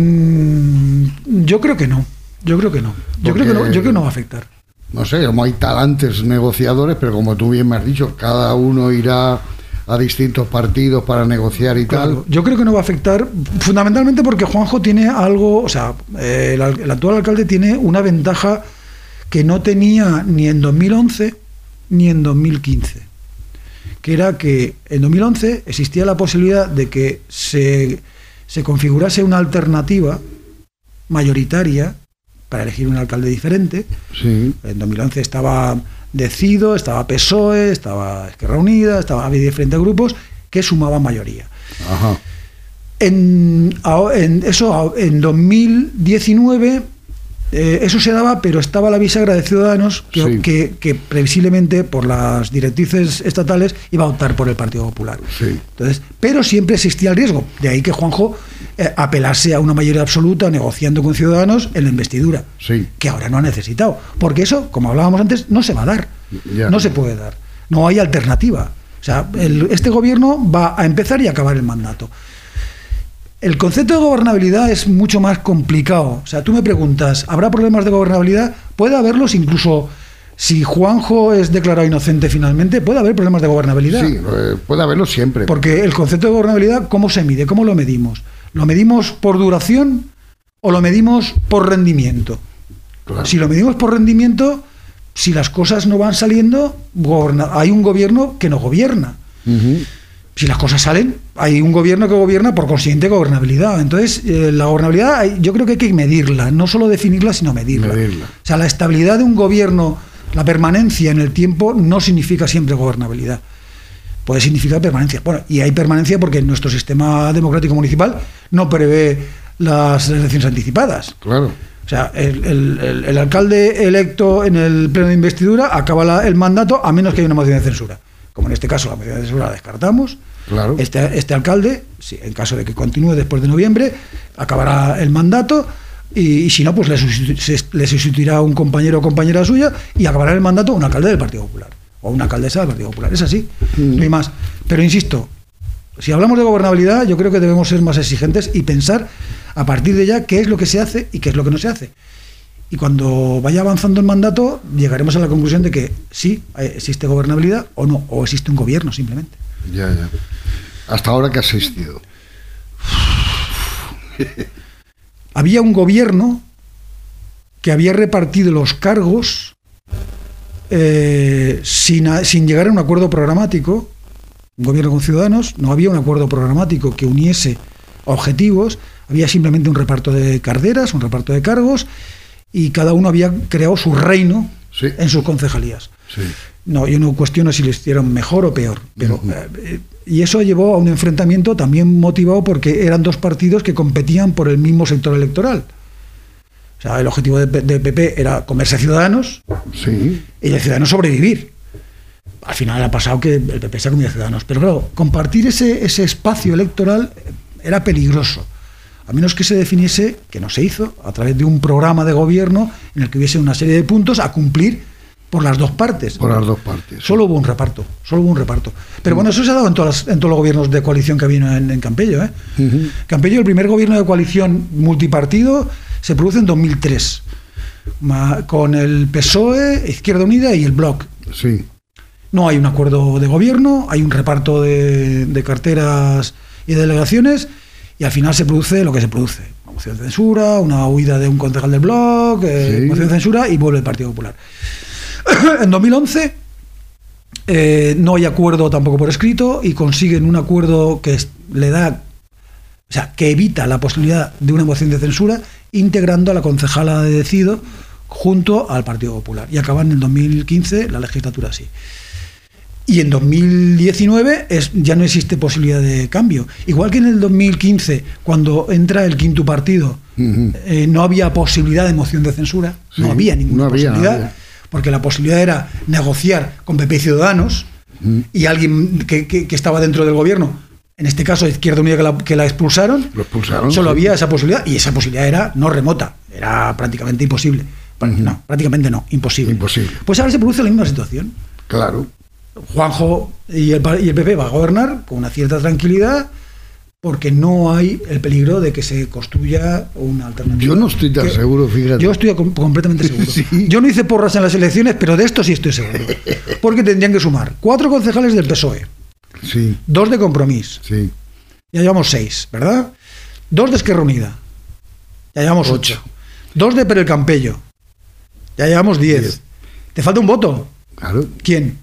Yo creo que no. Yo creo que no va a afectar. No sé, como hay talantes negociadores, pero como tú bien me has dicho, cada uno irá a distintos partidos para negociar y tal. Yo creo que no va a afectar, fundamentalmente porque Juanjo tiene algo, o sea, el actual alcalde tiene una ventaja que no tenía ni en 2011 ni en 2015, que era que en 2011 existía la posibilidad de que se configurase una alternativa mayoritaria para elegir un alcalde diferente. Sí. En 2011 estaba Decido, estaba PSOE, estaba Esquerra Unida, había diferentes grupos que sumaban mayoría. Ajá. En 2019 eso se daba, pero estaba la bisagra de Ciudadanos que previsiblemente por las directrices estatales iba a optar por el Partido Popular. Sí. Entonces, pero siempre existía el riesgo, de ahí que Juanjo apelase a una mayoría absoluta negociando con Ciudadanos en la investidura, que ahora no ha necesitado, porque eso, como hablábamos antes, no se va a dar, no se puede dar, no hay alternativa. O sea, este gobierno va a empezar y acabar el mandato. El concepto de gobernabilidad es mucho más complicado. O sea, tú me preguntas, ¿habrá problemas de gobernabilidad? Puede haberlos, incluso si Juanjo es declarado inocente finalmente, puede haber problemas de gobernabilidad. Sí, puede haberlos siempre. Porque el concepto de gobernabilidad, ¿cómo se mide? ¿Cómo lo medimos? ¿Lo medimos por duración o lo medimos por rendimiento? Claro. Si lo medimos por rendimiento, si las cosas no van saliendo, hay un gobierno que no gobierna. Uh-huh. Si las cosas salen, hay un gobierno que gobierna, por consiguiente gobernabilidad. Entonces, la gobernabilidad yo creo que hay que medirla, no solo definirla, sino medirla. O sea, la estabilidad de un gobierno, la permanencia en el tiempo, no significa siempre gobernabilidad. Puede significar permanencia. Bueno, y hay permanencia porque nuestro sistema democrático municipal no prevé las elecciones anticipadas. Claro. O sea, el alcalde electo en el pleno de investidura acaba el mandato a menos que haya una moción de censura. Como en este caso la moción de censura la descartamos. Claro. Este alcalde, en caso de que continúe después de noviembre, acabará el mandato y si no, pues le sustituirá un compañero o compañera suya y acabará el mandato un alcalde del Partido Popular o una alcaldesa del Partido Popular. Es así, no hay más. Pero insisto, Si hablamos de gobernabilidad, yo creo que debemos ser más exigentes y pensar a partir de ya qué es lo que se hace y qué es lo que no se hace. Y cuando vaya avanzando el mandato, llegaremos a la conclusión de que sí, existe gobernabilidad o no, o existe un gobierno simplemente. Ya. ¿Hasta ahora qué ha existido? Había un gobierno que había repartido los cargos sin llegar a un acuerdo programático. Un gobierno con Ciudadanos, no había un acuerdo programático que uniese objetivos, había simplemente un reparto de carteras, un reparto de cargos, y cada uno había creado su reino en sus concejalías. Sí. No, yo no cuestiono si lo hicieron mejor o peor, pero y eso llevó a un enfrentamiento también motivado porque eran dos partidos que competían por el mismo sector electoral. O sea, el objetivo de PP era comerse a Ciudadanos y de Ciudadanos sobrevivir. Al final ha pasado que el PP se ha comido a Ciudadanos, pero claro, compartir ese espacio electoral era peligroso. A menos que se definiese, que no se hizo, a través de un programa de gobierno en el que hubiese una serie de puntos a cumplir por las dos partes. Por las dos partes. Solo hubo un reparto. Pero bueno, eso se ha dado en todos los gobiernos de coalición que había en Campello. Campello, el primer gobierno de coalición multipartido, se produce en 2003, con el PSOE, Izquierda Unida y el Bloc. Sí. No hay un acuerdo de gobierno, hay un reparto de carteras y delegaciones, y al final se produce lo que se produce. Una moción de censura, una huida de un concejal del Bloc, moción de censura, y vuelve el Partido Popular. En 2011 no hay acuerdo tampoco por escrito, y consiguen un acuerdo que le da, o sea, que evita la posibilidad de una moción de censura, integrando a la concejala de Decido junto al Partido Popular. Y acaban en el 2015 la legislatura así. Y en 2019 ya no existe posibilidad de cambio. Igual que en el 2015, cuando entra el quinto partido, no había posibilidad de moción de censura, no había ninguna posibilidad, porque la posibilidad era negociar con PP y Ciudadanos y alguien que estaba dentro del gobierno, en este caso Izquierda Unida, que la expulsaron, solo había esa posibilidad, y esa posibilidad era no remota, era prácticamente imposible. No, prácticamente no, imposible. Pues ahora se produce la misma situación. Claro. Juanjo y el PP va a gobernar con una cierta tranquilidad, porque no hay el peligro de que se construya una alternativa. Yo no estoy tan seguro, fíjate. Yo estoy completamente seguro. Sí. Yo no hice porras en las elecciones, pero de esto sí estoy seguro. Porque tendrían que sumar 4 concejales del PSOE, 2 de Compromís, ya llevamos 6, ¿verdad? 2 de Esquerra Unida, ya llevamos 8. 2 de Per el Campello, ya llevamos 10. ¿Te falta un voto? Claro. ¿Quién?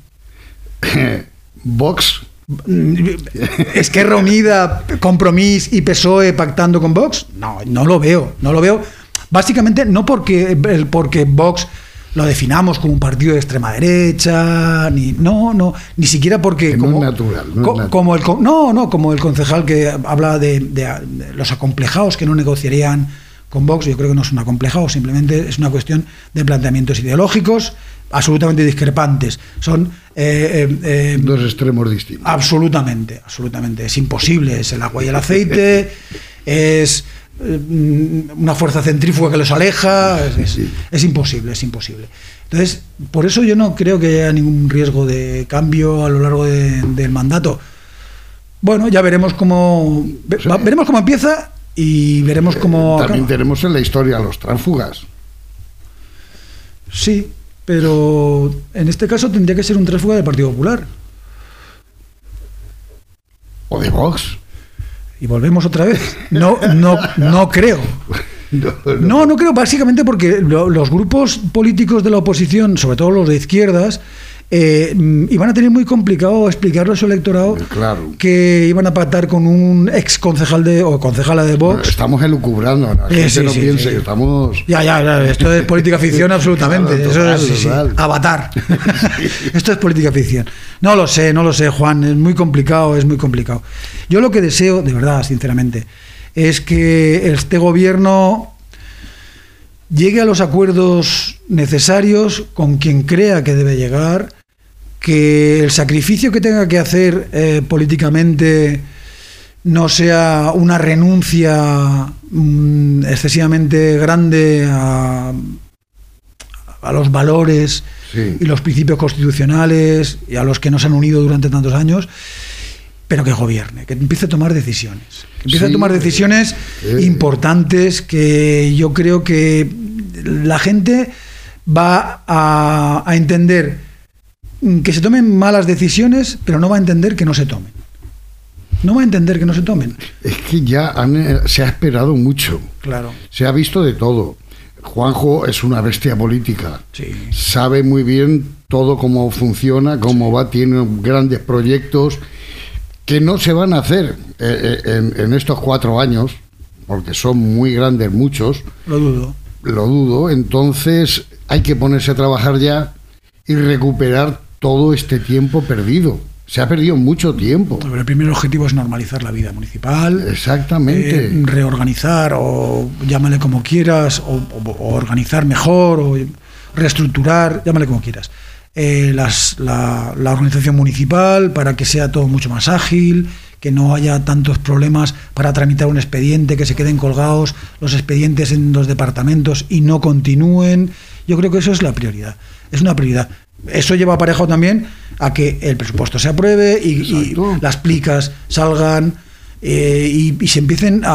Vox. ¿Esquerra Unida, Compromís y PSOE pactando con Vox? No lo veo. Básicamente no porque Vox lo definamos como un partido de extrema derecha, ni siquiera porque no es natural. Como el concejal que habla de los acomplejados que no negociarían con Vox. Yo creo que no es un acomplejado, simplemente es una cuestión de planteamientos ideológicos absolutamente discrepantes. Son dos extremos distintos. Absolutamente. Es imposible. Es el agua y el aceite. Es una fuerza centrífuga que los aleja. Es imposible. Entonces, por eso yo no creo que haya ningún riesgo de cambio a lo largo del mandato. Bueno, ya veremos cómo empieza y veremos cómo también acaba. Tenemos en la historia a los tránsfugas. Sí, pero en este caso tendría que ser un tránsfuga del Partido Popular. O de Vox. Y volvemos otra vez. No creo. No creo, básicamente porque los grupos políticos de la oposición, sobre todo los de izquierdas, iban a tener muy complicado explicarle a su electorado que iban a pactar con un ex concejal o concejala de Vox. Estamos elucubrando, la gente no piense que estamos... Ya, esto es política ficción absolutamente. Claro, eso es Avatar. Esto es política ficción. No lo sé, Juan, es muy complicado. Yo lo que deseo, de verdad, sinceramente, es que este gobierno llegue a los acuerdos necesarios con quien crea que debe llegar, que el sacrificio que tenga que hacer políticamente no sea una renuncia excesivamente grande a los valores y los principios constitucionales y a los que nos han unido durante tantos años, pero que gobierne, que empiece a tomar decisiones. Que empiece Sí. a tomar decisiones importantes que yo creo que la gente va a entender que se tomen malas decisiones, pero no va a entender que no se tomen. No va a entender que no se tomen. Es que ya se ha esperado mucho. Claro. Se ha visto de todo. Juanjo es una bestia política. Sí. Sabe muy bien todo cómo funciona, cómo va, tiene grandes proyectos que no se van a hacer en estos 4 años, porque son muy grandes muchos. Lo dudo. Lo dudo. Entonces hay que ponerse a trabajar ya y recuperar todo este tiempo perdido. Se ha perdido mucho tiempo. Pero el primer objetivo es normalizar la vida municipal. Exactamente. Reorganizar, o llámale como quieras, o organizar mejor, o reestructurar, llámale como quieras. La organización municipal para que sea todo mucho más ágil, que no haya tantos problemas para tramitar un expediente, que se queden colgados los expedientes en los departamentos y no continúen. Yo creo que eso es la prioridad. Es una prioridad. Eso lleva aparejado también a que el presupuesto se apruebe y las plicas salgan y se empiecen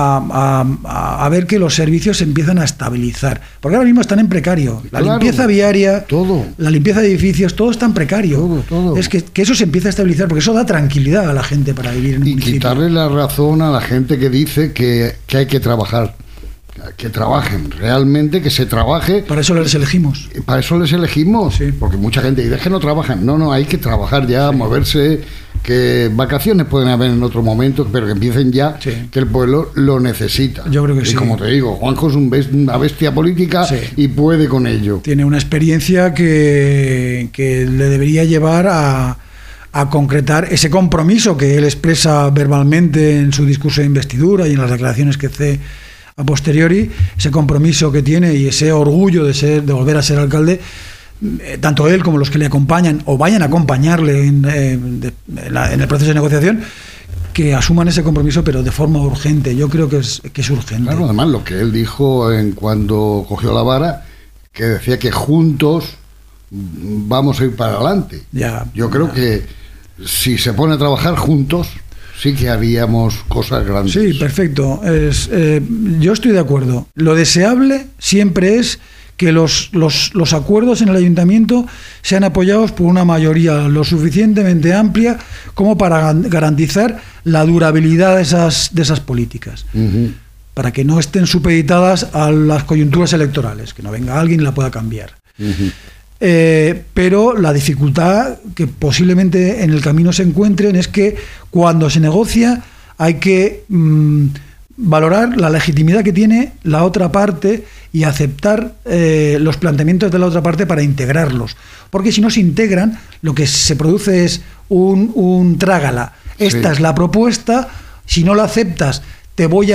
a ver que los servicios se empiezan a estabilizar. Porque ahora mismo están en precario. La limpieza viaria, todo. La limpieza de edificios, todo está en precario. Todo. Es que eso se empiece a estabilizar, porque eso da tranquilidad a la gente para vivir en un municipio. Y quitarle la razón a la gente que dice que hay que trabajar. Que trabajen, realmente que se trabaje. Para eso les elegimos. Para eso les elegimos, sí. Porque mucha gente dice que no trabajan. No, hay que trabajar ya, moverse, que vacaciones pueden haber en otro momento, pero que empiecen ya, que el pueblo lo necesita. Yo creo que sí. Y como te digo, Juanjo es una bestia política y puede con ello. Tiene una experiencia que le debería llevar a concretar ese compromiso que él expresa verbalmente en su discurso de investidura y en las declaraciones que hace a posteriori, ese compromiso que tiene y ese orgullo de volver a ser alcalde, tanto él como los que le acompañan o vayan a acompañarle en el proceso de negociación, que asuman ese compromiso, pero de forma urgente. Yo creo que es urgente. Claro, además lo que él dijo cuando cogió la vara, que decía que juntos vamos a ir para adelante. Yo creo que si se pone a trabajar juntos, sí que haríamos cosas grandes. Sí, perfecto. Yo estoy de acuerdo. Lo deseable siempre es que los acuerdos en el ayuntamiento sean apoyados por una mayoría lo suficientemente amplia como para garantizar la durabilidad de esas políticas. Uh-huh. Para que no estén supeditadas a las coyunturas electorales, que no venga alguien y la pueda cambiar. Uh-huh. Pero la dificultad que posiblemente en el camino se encuentren es que cuando se negocia hay que valorar la legitimidad que tiene la otra parte y aceptar los planteamientos de la otra parte para integrarlos, porque si no se integran lo que se produce es un trágala. Esta es la propuesta, si no la aceptas te voy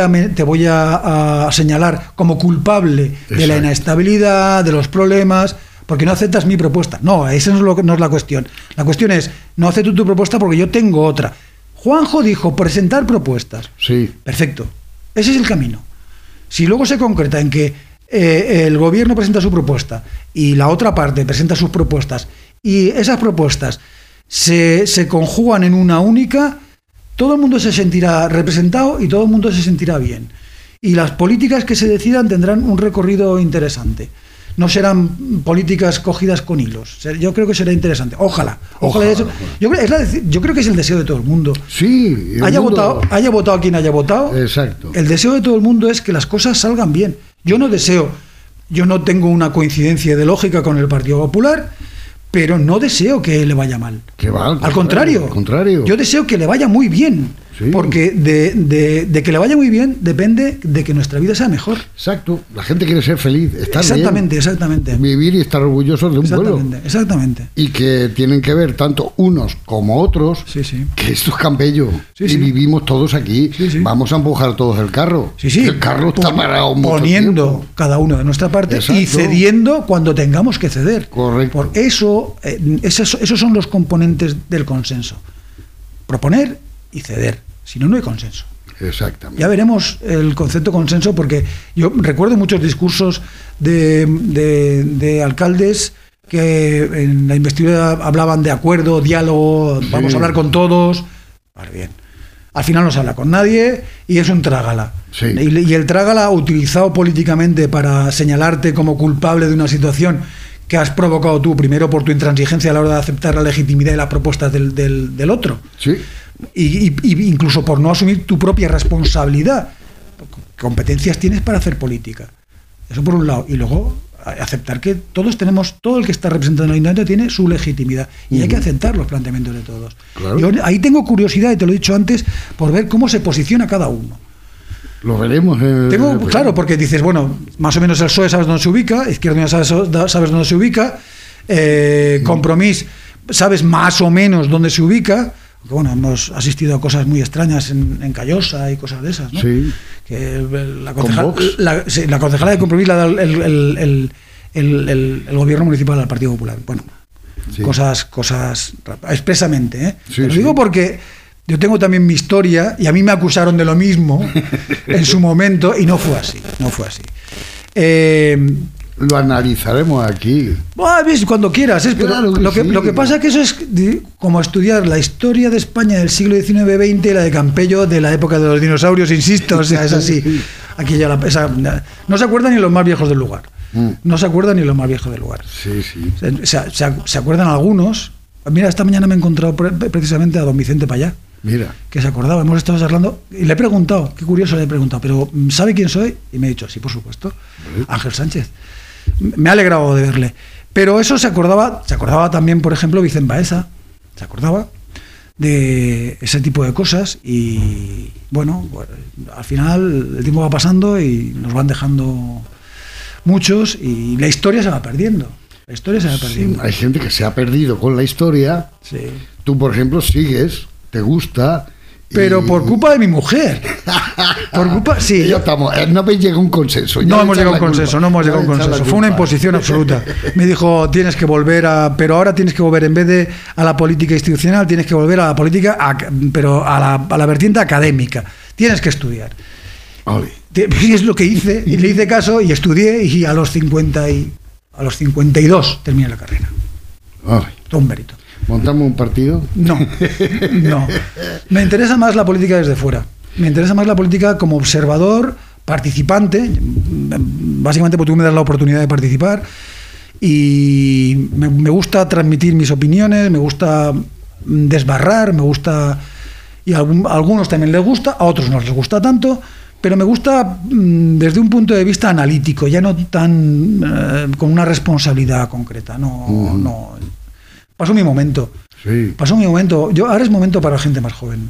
a señalar como culpable de la inestabilidad, de los problemas, porque no aceptas mi propuesta. No, esa no es la cuestión. La cuestión es, no acepto tu propuesta porque yo tengo otra. Juanjo dijo presentar propuestas. Sí. Perfecto. Ese es el camino. Si luego se concreta en que el gobierno presenta su propuesta y la otra parte presenta sus propuestas y esas propuestas se conjugan en una única, todo el mundo se sentirá representado y todo el mundo se sentirá bien. Y las políticas que se decidan tendrán un recorrido interesante. No serán políticas cogidas con hilos. Yo creo que será interesante. Ojalá. Eso. Yo creo que es el deseo de todo el mundo. Sí. Haya votado quien haya votado. Exacto. El deseo de todo el mundo es que las cosas salgan bien. Yo no tengo una coincidencia de lógica con el Partido Popular, pero no deseo que le vaya mal. Al contrario. Yo deseo que le vaya muy bien. Sí. Porque de que le vaya muy bien depende de que nuestra vida sea mejor. Exacto. La gente quiere ser feliz, estar bien. Exactamente. Vivir y estar orgullosos de un pueblo. Exactamente. Y que tienen que ver tanto unos como otros que esto es Campello. Y vivimos todos aquí. Vamos a empujar todos el carro. El carro está parado mucho poniendo tiempo. Cada uno de nuestra parte. Exacto. Y cediendo cuando tengamos que ceder. Correcto. Por eso, esos son los componentes del consenso. Proponer y ceder, si no, no hay consenso. Exactamente. Ya veremos el concepto consenso, porque yo recuerdo muchos discursos de alcaldes que en la investidura hablaban de acuerdo, diálogo, vamos a hablar con todos. Vale, bien. al final no se habla con nadie y es un trágala. Sí. Y el trágala utilizado políticamente para señalarte como culpable de una situación que has provocado tú, primero por tu intransigencia a la hora de aceptar la legitimidad y las propuestas del otro. Sí. Y incluso por no asumir tu propia responsabilidad. Competencias tienes para hacer política. Eso por un lado. Y luego aceptar que todos tenemos, todo el que está representando el ayuntamiento tiene su legitimidad. Y hay que aceptar los planteamientos de todos. Claro. Yo ahí tengo curiosidad, y te lo he dicho antes, por ver cómo se posiciona cada uno. Lo veremos. Claro, porque dices, bueno, más o menos el PSOE sabes dónde se ubica, Izquierda Unida sabes dónde se ubica, Compromís sabes más o menos dónde se ubica. Bueno, hemos asistido a cosas muy extrañas en Callosa y cosas de esas, ¿no? Sí. Que la concejala de Compromís la da el gobierno municipal al Partido Popular. Bueno, sí. Cosas expresamente, ¿eh? Sí, lo digo porque yo tengo también mi historia y a mí me acusaron de lo mismo en su momento y no fue así. Lo analizaremos aquí. Cuando quieras. Claro lo que pasa es que eso es como estudiar la historia de España del siglo XIX-XX y la de Campello de la época de los dinosaurios, insisto. O sea, es así. Aquí ya no se acuerdan ni los más viejos del lugar. No se acuerdan ni los más viejos del lugar. Sí, sí. Se acuerdan algunos. Mira, esta mañana me he encontrado precisamente a don Vicente Payá. Mira. Que se acordaba, hemos estado charlando y le he preguntado, qué curioso, le he preguntado, pero ¿sabe quién soy? Y me ha dicho, sí, por supuesto, Ángel Sánchez. Me ha alegrado de verle. Pero eso se acordaba también, por ejemplo, Vicente Baeza, se acordaba de ese tipo de cosas y bueno, al final el tiempo va pasando y nos van dejando muchos y la historia se va perdiendo. Sí, hay gente que se ha perdido con la historia. Sí. Tú, por ejemplo, sigues, te gusta. Pero por culpa de mi mujer. Por culpa, sí. No habéis llegado a un consenso. No hemos llegado a un consenso, Fue una imposición absoluta. Me dijo, tienes que volver pero ahora tienes que volver, en vez de a la política institucional, tienes que volver a la política, pero a la vertiente académica. Tienes que estudiar. Ole. Y es lo que hice, y le hice caso, y estudié, y a los 52 terminé la carrera. Ole. Todo un mérito. ¿Montamos un partido? No. Me interesa más la política desde fuera. Me interesa más la política como observador, participante, básicamente porque tú me das la oportunidad de participar y me gusta transmitir mis opiniones, me gusta desbarrar, me gusta, y a algunos también les gusta, a otros no les gusta tanto, pero me gusta desde un punto de vista analítico, ya no tan con una responsabilidad concreta. No. Pasó mi momento. Sí. Ahora es momento para gente más joven.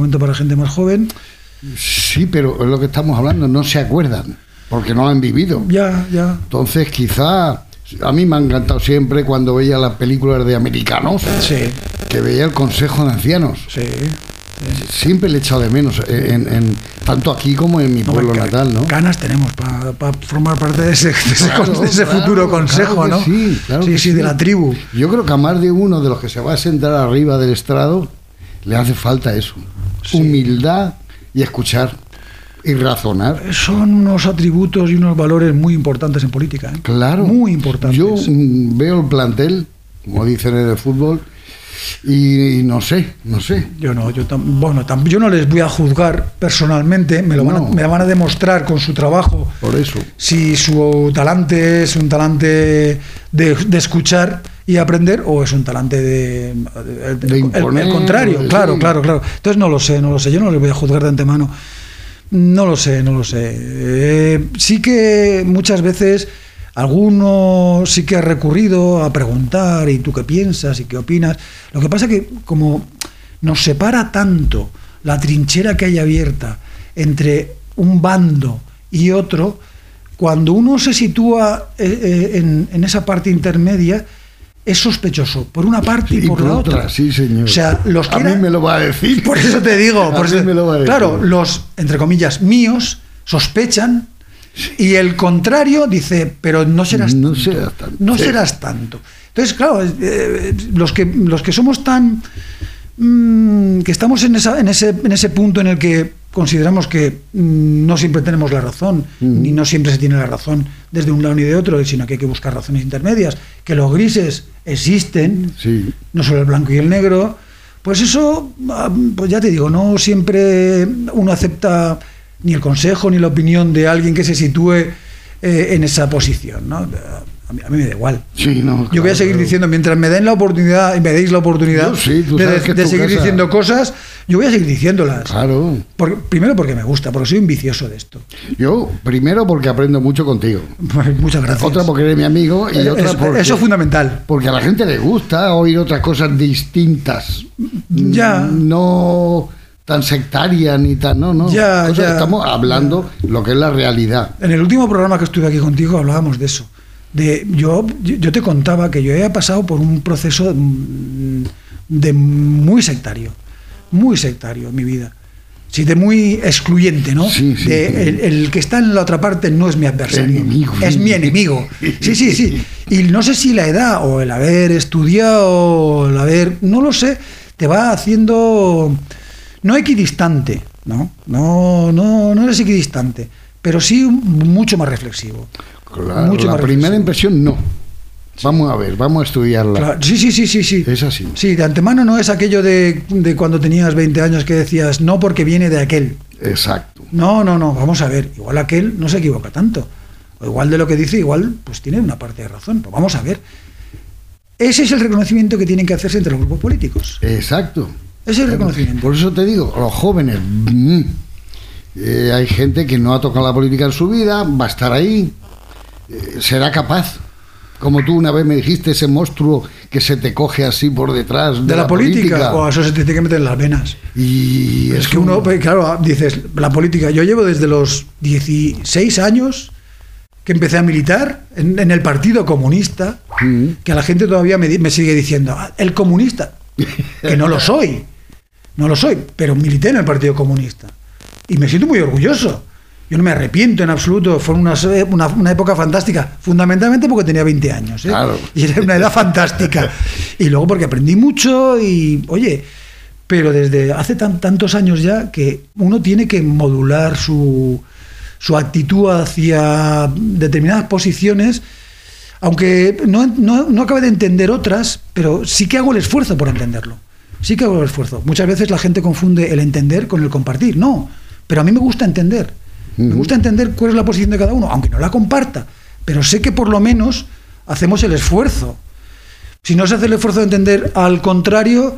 Sí, pero es lo que estamos hablando, no se acuerdan, porque no lo han vivido. Ya. Entonces, quizá, a mí me ha encantado siempre cuando veía las películas de americanos, sí, que veía el Consejo de Ancianos. Sí. Siempre le he echado de menos, tanto aquí como en mi pueblo natal, ¿no? Ganas tenemos para formar parte de ese futuro consejo, claro, ¿no? Sí, claro sí, de la tribu. Yo creo que a más de uno de los que se va a sentar arriba del estrado le hace falta eso, sí. Humildad y escuchar y razonar. Son unos atributos y unos valores muy importantes en política, ¿eh? Claro. Muy importantes. Yo veo el plantel, como dicen en el fútbol, y no sé. Yo no les voy a juzgar personalmente, me van a demostrar con su trabajo. Por eso. Si su talante es un talante de escuchar y aprender o es un talante de imponer, el contrario. Sí. Claro. Entonces no lo sé, yo no les voy a juzgar de antemano. No lo sé. Sí que muchas veces alguno sí que ha recurrido a preguntar ¿y tú qué piensas y qué opinas? Lo que pasa es que como nos separa tanto la trinchera que hay abierta entre un bando y otro, cuando uno se sitúa en esa parte intermedia es sospechoso por una parte y por la otra. Sí, señor. O sea, a mí me lo va a decir. Por eso te digo. Me lo va a decir. Claro, los, entre comillas, míos sospechan. Y el contrario dice, pero no serás tanto. Entonces, claro, los que somos tan que estamos en ese punto en el que consideramos que no siempre tenemos la razón, ni no siempre se tiene la razón desde un lado ni de otro, sino que hay que buscar razones intermedias, que los grises existen, sí. No solo el blanco y el negro, Pues eso, pues ya te digo, no siempre uno acepta ni el consejo ni la opinión de alguien que se sitúe en esa posición, ¿no? A mí me da igual. Sí, no, yo voy a seguir diciendo, mientras me den la oportunidad y me deis la oportunidad de seguir diciendo cosas, yo voy a seguir diciéndolas. Claro. Primero porque me gusta, porque soy un vicioso de esto. Yo, primero porque aprendo mucho contigo. Muchas gracias. Otra porque eres mi amigo y otra porque... Eso es fundamental. Porque a la gente le gusta oír otras cosas distintas. Ya. No tan sectarias ni tan... No. Ya. Estamos hablando lo que es la realidad. En el último programa que estuve aquí contigo hablábamos de eso. Yo te contaba que yo había pasado por un proceso de muy sectario en mi vida. Sí, de muy excluyente, ¿no? Sí. El que está en la otra parte no es mi adversario, es mi enemigo. Sí. Y no sé si la edad o el haber estudiado o el haber... No lo sé, te va haciendo... No equidistante, ¿no? No eres equidistante, pero sí mucho más reflexivo. Claro, la primera impresión no. Vamos a ver, vamos a estudiarla. Claro, sí. Es así. Sí, de antemano no es aquello de cuando tenías 20 años que decías no porque viene de aquel. Exacto. No, vamos a ver, igual aquel no se equivoca tanto. O igual de lo que dice, igual pues tiene una parte de razón. Pues vamos a ver. Ese es el reconocimiento que tienen que hacerse entre los grupos políticos. Exacto. Ese es el reconocimiento. Por eso te digo, los jóvenes... hay gente que no ha tocado la política en su vida, va a estar ahí, será capaz, como tú una vez me dijiste, ese monstruo que se te coge así por detrás de la política. O eso se te tiene que meter en las venas. Y es que uno, claro, dices, la política, yo llevo desde los 16 años que empecé a militar en el Partido Comunista, que a la gente todavía me sigue diciendo, el comunista, que no lo soy, pero milité en el Partido Comunista. Y me siento muy orgulloso. Yo no me arrepiento en absoluto. Fue una época fantástica. Fundamentalmente porque tenía 20 años. Claro. Y era una edad fantástica. Y luego porque aprendí mucho y, oye, pero desde hace tantos años ya que uno tiene que modular su actitud hacia determinadas posiciones, aunque no acabe de entender otras, pero sí que hago el esfuerzo por entenderlo. Muchas veces la gente confunde el entender con el compartir. No. Pero a mí me gusta entender. Me gusta entender cuál es la posición de cada uno, aunque no la comparta. Pero sé que por lo menos hacemos el esfuerzo. Si no se hace el esfuerzo de entender al contrario,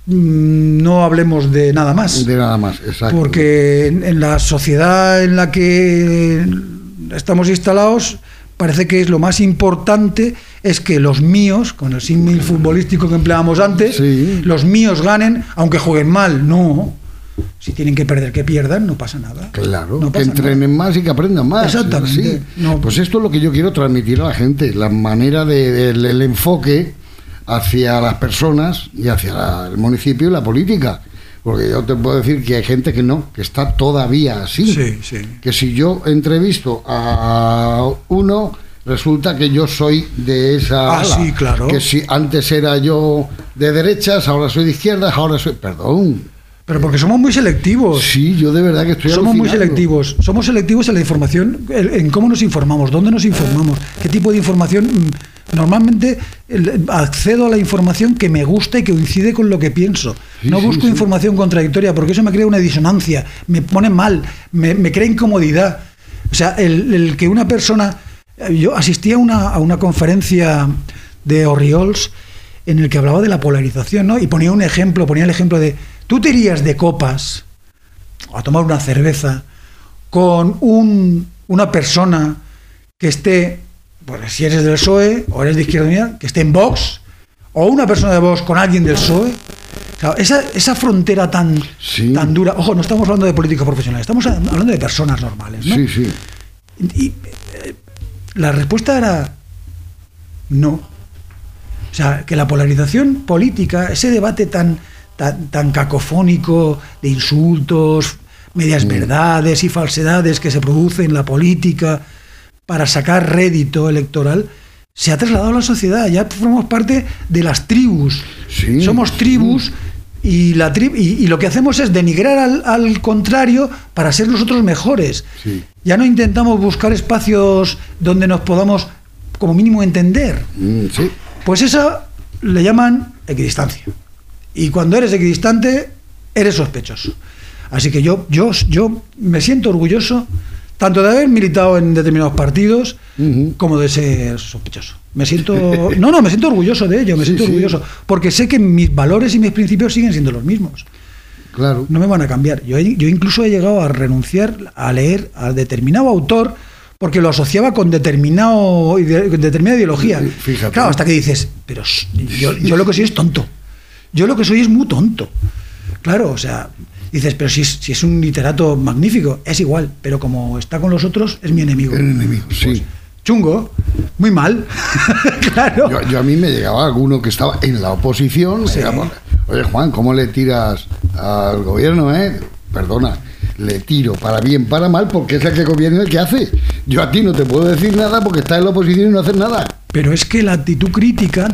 no hablemos de nada más. De nada más, exacto. Porque en la sociedad en la que estamos instalados, parece que es lo más importante es que los míos, con el símil futbolístico que empleábamos antes, los míos ganen, aunque jueguen mal. No. Si tienen que perder, que pierdan, no pasa nada. Claro, no que entrenen más y que aprendan más. Exactamente. Sí. Pues esto es lo que yo quiero transmitir a la gente, la manera del enfoque hacia las personas y hacia el municipio y la política. Porque yo te puedo decir que hay gente que no, que está todavía así. Sí. Que si yo entrevisto a uno, resulta que yo soy de esa ala. Sí, claro. Que si antes era yo de derechas, ahora soy de izquierdas, ahora soy... Perdón. Pero porque somos muy selectivos. Sí, yo de verdad que estoy Somos alucinando. muy selectivos. Somos selectivos en la información, en cómo nos informamos, dónde nos informamos, qué tipo de información. Normalmente accedo a la información que me gusta y que coincide con lo que pienso. No busco información contradictoria, porque eso me crea una disonancia, me pone mal, me crea incomodidad. O sea, el que una persona... Yo asistí a una conferencia de Orriols en el que hablaba de la polarización, ¿no? Y ponía el ejemplo de... ¿Tú te irías de copas a tomar una cerveza con una persona que esté, pues si eres del PSOE o eres de Izquierda Unida, que esté en Vox, o una persona de Vox con alguien del PSOE? Claro, esa frontera tan dura. Ojo, no estamos hablando de política profesional, estamos hablando de personas normales, ¿no? Sí. Y la respuesta era no. O sea, que la polarización política, ese debate tan cacofónico de insultos, medias verdades y falsedades que se produce en la política para sacar rédito electoral, se ha trasladado a la sociedad. Ya formamos parte de las tribus. Somos tribus y lo que hacemos es denigrar al contrario para ser nosotros mejores. Ya no intentamos buscar espacios donde nos podamos como mínimo entender. Pues esa le llaman equidistancia. Y cuando eres equidistante, eres sospechoso. Así que yo me siento orgulloso tanto de haber militado en determinados partidos como de ser sospechoso. Me siento orgulloso de ello, me siento orgulloso, porque sé que mis valores y mis principios siguen siendo los mismos. Claro. No me van a cambiar. Yo incluso he llegado a renunciar a leer a determinado autor porque lo asociaba con determinada ideología. Fíjate. Claro, hasta que dices, pero yo lo que soy es tonto. Yo lo que soy es muy tonto. Claro, o sea, dices, pero si es un literato magnífico, es igual, pero como está con los otros, es mi enemigo. El enemigo, sí. Pues, chungo, muy mal. Claro. Yo a mí me llegaba alguno que estaba en la oposición. Sí. Oye, Juan, ¿cómo le tiras al gobierno, Perdona, le tiro para bien, para mal, porque es el que gobierna el que hace. Yo a ti no te puedo decir nada porque estás en la oposición y no haces nada. Pero es que de la actitud crítica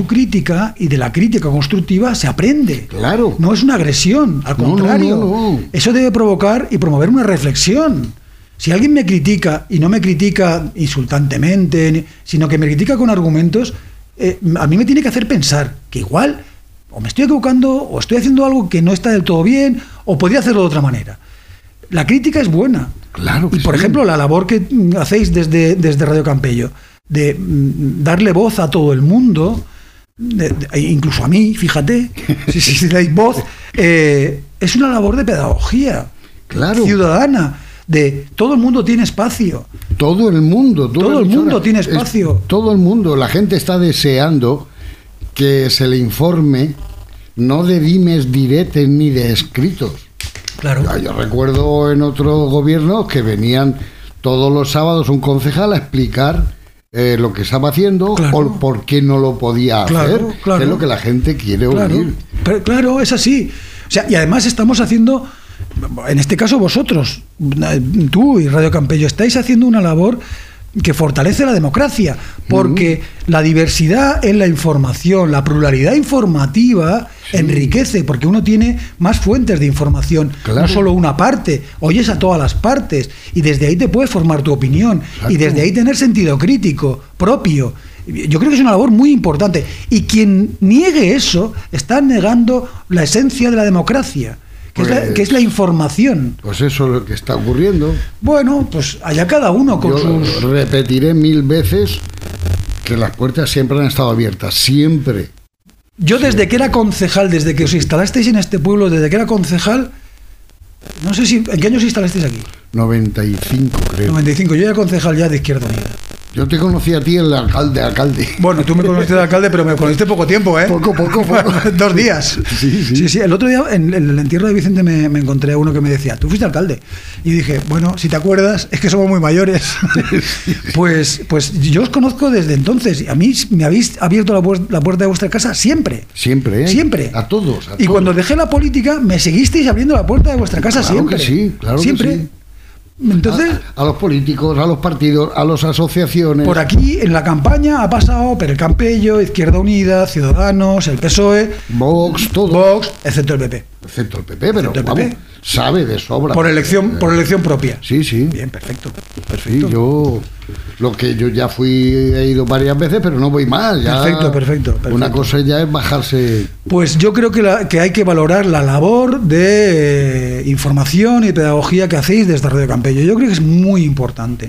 y de la crítica constructiva se aprende. Claro. No es una agresión, al contrario. No. Eso debe provocar y promover una reflexión. Si alguien me critica, y no me critica insultantemente, sino que me critica con argumentos, a mí me tiene que hacer pensar que igual o me estoy equivocando, o estoy haciendo algo que no está del todo bien, o podría hacerlo de otra manera. La crítica es buena. Claro que y, por sí. ejemplo, la labor que hacéis desde Radio Campello, de darle voz a todo el mundo, incluso a mí, fíjate, si dais voz, es una labor de pedagogía ciudadana, de todo el mundo tiene espacio. Todo el mundo. Todo el mundo tiene espacio. Todo el mundo. La gente está deseando que se le informe, no de dimes, diretes ni de escritos. Claro. Yo recuerdo en otros gobiernos que venían todos los sábados un concejal a explicar lo que estaba haciendo o por qué no lo podía hacer, que es lo que la gente quiere oír. Pero, claro, es así. O sea, y además estamos haciendo, en este caso vosotros, tú y Radio Campello, estáis haciendo una labor que fortalece la democracia, porque la diversidad en la información, la pluralidad informativa enriquece, porque uno tiene más fuentes de información, no solo una parte, oyes a todas las partes, y desde ahí te puedes formar tu opinión, y desde ahí tener sentido crítico propio. Yo creo que es una labor muy importante, y quien niegue eso está negando la esencia de la democracia. Que es la información. Pues eso es lo que está ocurriendo. Bueno, pues allá cada uno con sus... Repetiré 1000 veces que las puertas siempre han estado abiertas, siempre. Yo desde que era concejal, desde que os instalasteis en este pueblo, desde que era concejal, no sé si... ¿En qué años instalasteis aquí? 95, creo. 95, yo era concejal ya de Izquierda Unida. Yo te conocí a ti el alcalde. Bueno, tú me conociste de alcalde, pero me conociste poco tiempo, ¿eh? Poco. 2 días. Sí. El otro día, en el entierro de Vicente, me encontré a uno que me decía, tú fuiste alcalde. Y dije, bueno, si te acuerdas, es que somos muy mayores. Pues yo os conozco desde entonces. A mí me habéis abierto la puerta de vuestra casa siempre. Siempre, ¿eh? Siempre. A todos. Y cuando dejé la política, me seguisteis abriendo la puerta de vuestra casa siempre. Que sí, claro siempre. Que sí. Entonces, a los políticos, a los partidos, a las asociaciones. Por aquí en la campaña ha pasado Per el Campello, Izquierda Unida, Ciudadanos, el PSOE, Vox, todo. Vox, excepto el PP. Excepto el PP, pero vamos, sabe de sobra. Por elección propia. Sí. Bien, perfecto. Sí, yo ya he ido varias veces, pero no voy más. Ya Perfecto. Una cosa ya es bajarse. Pues yo creo que hay que valorar la labor de información y pedagogía que hacéis desde Radio Campello. Yo creo que es muy importante.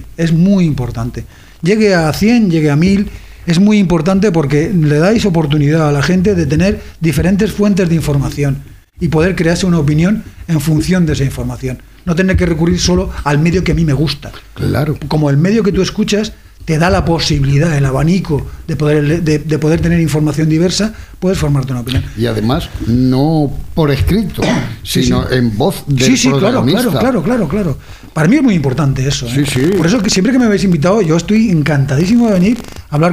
Llegue a 100, llegue a 1000. Es muy importante porque le dais oportunidad a la gente de tener diferentes fuentes de información y poder crearse una opinión en función de esa información. No tener que recurrir solo al medio que a mí me gusta. Claro. Como el medio que tú escuchas te da la posibilidad, el abanico de poder tener información diversa, puedes formarte una opinión. Y además, no por escrito, sino en voz del protagonista. Claro. Para mí es muy importante eso. Sí. Por eso que siempre que me habéis invitado, yo estoy encantadísimo de venir a hablar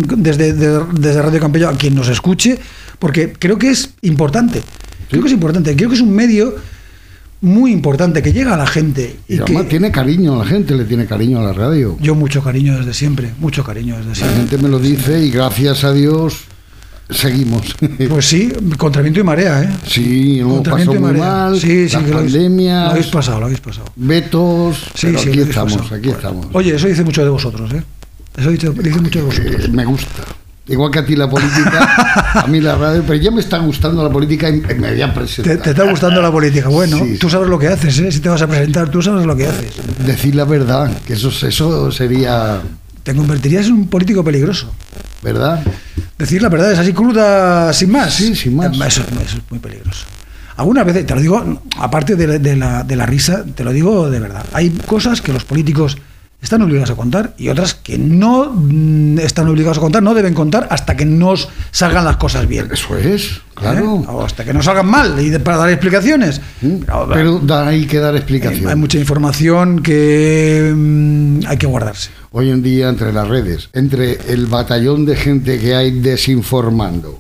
desde Radio Campello a quien nos escuche, porque creo que es importante. Creo que es un medio muy importante que llega a la gente. Y además tiene cariño a la gente, le tiene cariño a la radio. Yo mucho cariño desde siempre. La gente me lo dice y gracias a Dios seguimos. Pues sí, contra viento y marea, ¿eh? Sí, hemos pasado muy mal. Sí, las pandemias. Lo habéis pasado. Vetos. Pero aquí estamos. Oye, eso dice mucho de vosotros, ¿eh? Eso dice mucho de vosotros. Me gusta. Igual que a ti la política, a mí la radio, pero ya me está gustando la política y me voy a presentar. ¿Te está gustando la política? Bueno, Sí. tú sabes lo que haces, ¿eh? Si te vas a presentar, tú sabes lo que haces. Decir la verdad, que eso sería, Te convertirías en un político peligroso. ¿verdad? Decir la verdad es así cruda, sin más. Sí, sin más. Eso es muy peligroso. Algunas veces, te lo digo, aparte de la risa, te lo digo de verdad. Hay cosas que los políticos están obligados a contar y otras que no están obligados a contar, no deben contar hasta que nos salgan las cosas bien. Eso es, claro. O hasta que nos salgan mal y para dar explicaciones. Pero hay que dar explicación. Hay mucha información que hay que guardarse. Hoy en día, entre las redes, entre el batallón de gente que hay desinformando,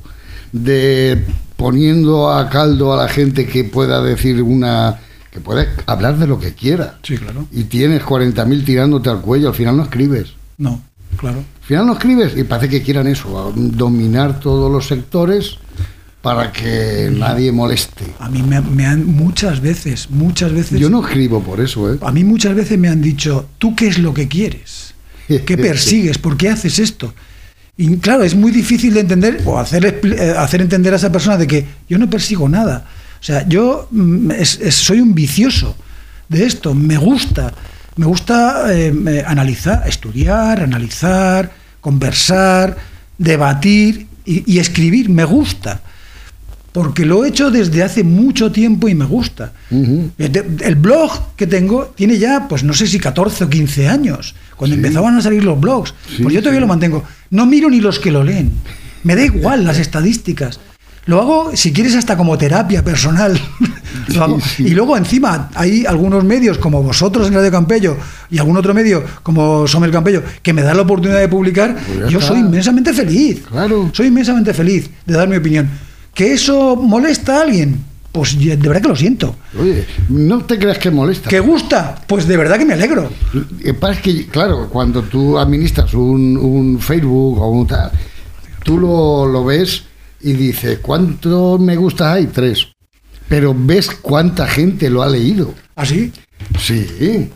poniendo a caldo a la gente que pueda decir que puede hablar de lo que quiera. Sí, claro. Y tienes 40.000 tirándote al cuello, al final no escribes. No, claro. Al final no escribes y parece que quieran eso, dominar todos los sectores para que nadie moleste. A mí me han muchas veces. Yo no escribo por eso, ¿eh? A mí muchas veces me han dicho, ¿tú qué es lo que quieres? ¿Qué persigues? ¿Por qué haces esto? Y claro, es muy difícil de entender o hacer entender a esa persona de que yo no persigo nada. O sea, yo soy un vicioso de esto. Me gusta analizar, estudiar, analizar, conversar, debatir y escribir. Me gusta. Porque lo he hecho desde hace mucho tiempo y me gusta. Uh-huh. El blog que tengo tiene ya, pues no sé si 14 o 15 años, cuando empezaban a salir los blogs. Pues yo todavía lo mantengo. No miro ni los que lo leen. Me da igual las estadísticas. Lo hago, si quieres, hasta como terapia personal. Lo hago. Y luego, encima, hay algunos medios como vosotros en Radio Campello y algún otro medio como Somos el Campello que me da la oportunidad de publicar. Pues yo soy inmensamente feliz. Claro. Soy inmensamente feliz de dar mi opinión. ¿Que eso molesta a alguien? Pues de verdad que lo siento. Oye, no te creas que molesta. ¿Que gusta? Pues de verdad que me alegro. Es que, claro, cuando tú administras un Facebook o un tal, tú lo ves y dices, ¿cuántos me gusta hay? 3. Pero ves cuánta gente lo ha leído. ¿Ah, sí? Sí.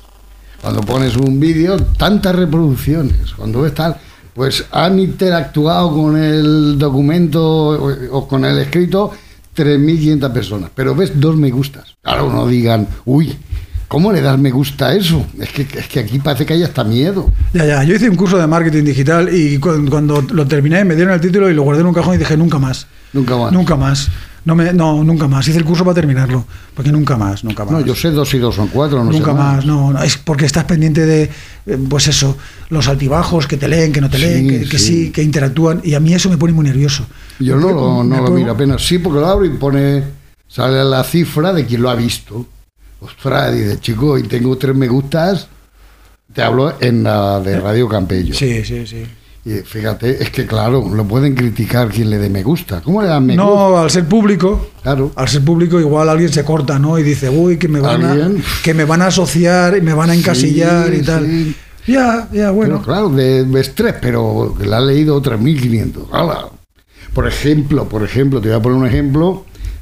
Cuando pones un vídeo, tantas reproducciones. Cuando ves tal, pues han interactuado con el documento o con el escrito 3.500 personas. Pero ves 2 me gustas. Claro, no digan, uy, ¿cómo le das me gusta a eso? Es que aquí parece que hay hasta miedo. Ya. Yo hice un curso de marketing digital y cuando lo terminé me dieron el título y lo guardé en un cajón y dije, nunca más. Nunca más. Nunca más. Nunca más. Hice el curso para terminarlo. Porque nunca más. No, yo sé 2 y 2 son 4. No nunca sé más. No. Es porque estás pendiente de, pues eso, los altibajos, que te leen, que no te leen, que sí, que interactúan. Y a mí eso me pone muy nervioso. Yo no lo miro apenas. Sí, porque lo abro y sale la cifra de quien lo ha visto. Ostras, dice, chico, y tengo 3 me gustas. Te hablo en la de Radio Campello. Sí. Y fíjate, es que claro, lo pueden criticar quien le dé me gusta. ¿Cómo le dan me gusta? No, al ser público. Claro. Al ser público igual alguien se corta, ¿no? Y dice, uy, que me van a asociar y me van a encasillar y tal. Sí. Ya, bueno. Pero claro, de estrés, pero le ha leído 3.500. Por ejemplo, te voy a poner un ejemplo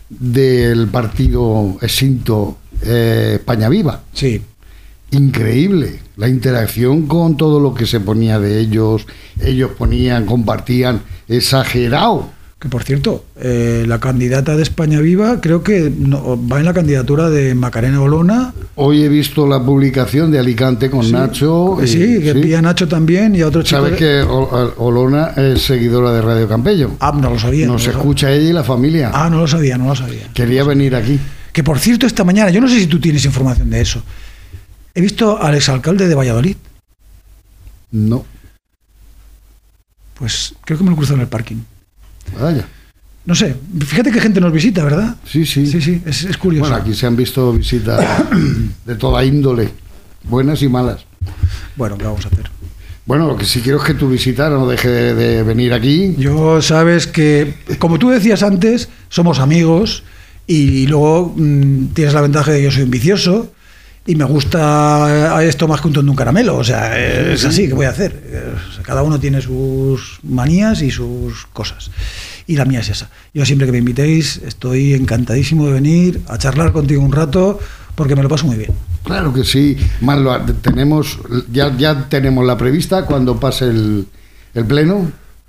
del partido extinto España Viva. Sí. Increíble la interacción con todo lo que se ponía de ellos ponían, compartían, exagerado. Que por cierto, la candidata de España Viva creo que va en la candidatura de Macarena Olona. Hoy he visto la publicación de Alicante con Nacho. Que pilla a Nacho también y a otro chico. ¿Sabes que Olona es seguidora de Radio Campello? Ah, no lo sabía. Nos escucha ella y la familia. Ah, no lo sabía. Quería venir aquí. Que por cierto, esta mañana, yo no sé si tú tienes información de eso, he visto al exalcalde de Valladolid. No. Pues creo que me lo cruzó en el parking. Vaya. No sé, fíjate qué gente nos visita, ¿verdad? Sí, es curioso. Bueno, aquí se han visto visitas de toda índole, buenas y malas. Bueno, ¿qué vamos a hacer? Bueno, lo que sí quiero es que tu visita no deje de venir aquí. Yo sabes que, como tú decías antes, somos amigos y luego tienes la ventaja de que yo soy un vicioso y me gusta esto más que un tonto de un caramelo. O sea, es así, ¿qué voy a hacer? Cada uno tiene sus manías y sus cosas. Y la mía es esa. Yo siempre que me invitéis estoy encantadísimo de venir a charlar contigo un rato porque me lo paso muy bien. Claro que sí. Más ya tenemos la prevista cuando pase el pleno.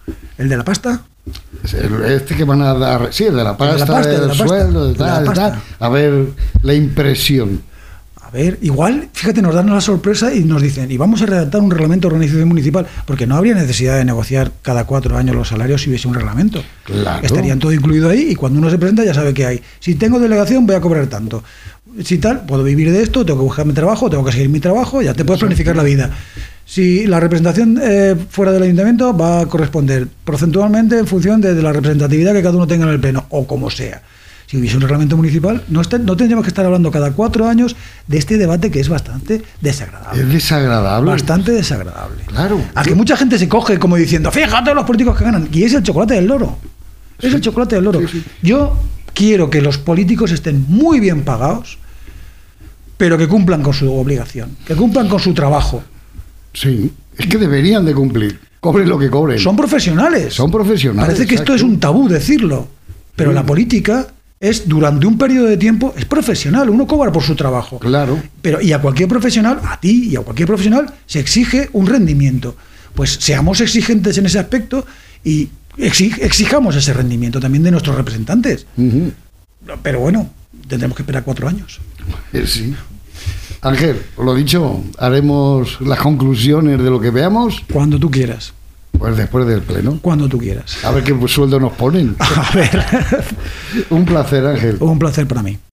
¿El de la pasta? Este que van a dar, sí, el de la pasta, del sueldo, de tal. A ver, la impresión. A ver, igual, fíjate, nos dan la sorpresa y nos dicen, y vamos a redactar un reglamento de organización municipal, porque no habría necesidad de negociar cada 4 años los salarios si hubiese un reglamento. Claro. Estarían todo incluido ahí y cuando uno se presenta ya sabe que hay. Si tengo delegación voy a cobrar tanto. Si tal, puedo vivir de esto, tengo que buscar mi trabajo, tengo que seguir mi trabajo, ya te puedes planificar la vida. Si la representación fuera del ayuntamiento va a corresponder porcentualmente en función de la representatividad que cada uno tenga en el pleno, o como sea. Si hubiese un reglamento municipal, no tendríamos que estar hablando cada 4 años de este debate que es bastante desagradable. Es desagradable. Bastante desagradable. Claro. A que mucha gente se coge como diciendo, fíjate los políticos que ganan. Y es el chocolate del loro. Es el chocolate del loro. Sí. Yo quiero que los políticos estén muy bien pagados, pero que cumplan con su obligación, que cumplan con su trabajo. Sí, es que deberían de cumplir. Cobren lo que cobren. Son profesionales. Son profesionales. Parece que esto es un tabú decirlo, pero la política es, durante un periodo de tiempo, es profesional, uno cobra por su trabajo. Claro. Pero, y a cualquier profesional, a ti y a cualquier profesional, se exige un rendimiento. Pues seamos exigentes en ese aspecto y exijamos ese rendimiento también de nuestros representantes. Uh-huh. Pero bueno, tendremos que esperar 4 años. Sí. Ángel, lo dicho, haremos las conclusiones de lo que veamos. Cuando tú quieras. Pues después del pleno. Cuando tú quieras. A ver qué sueldo nos ponen. A ver. Un placer, Ángel. Un placer para mí.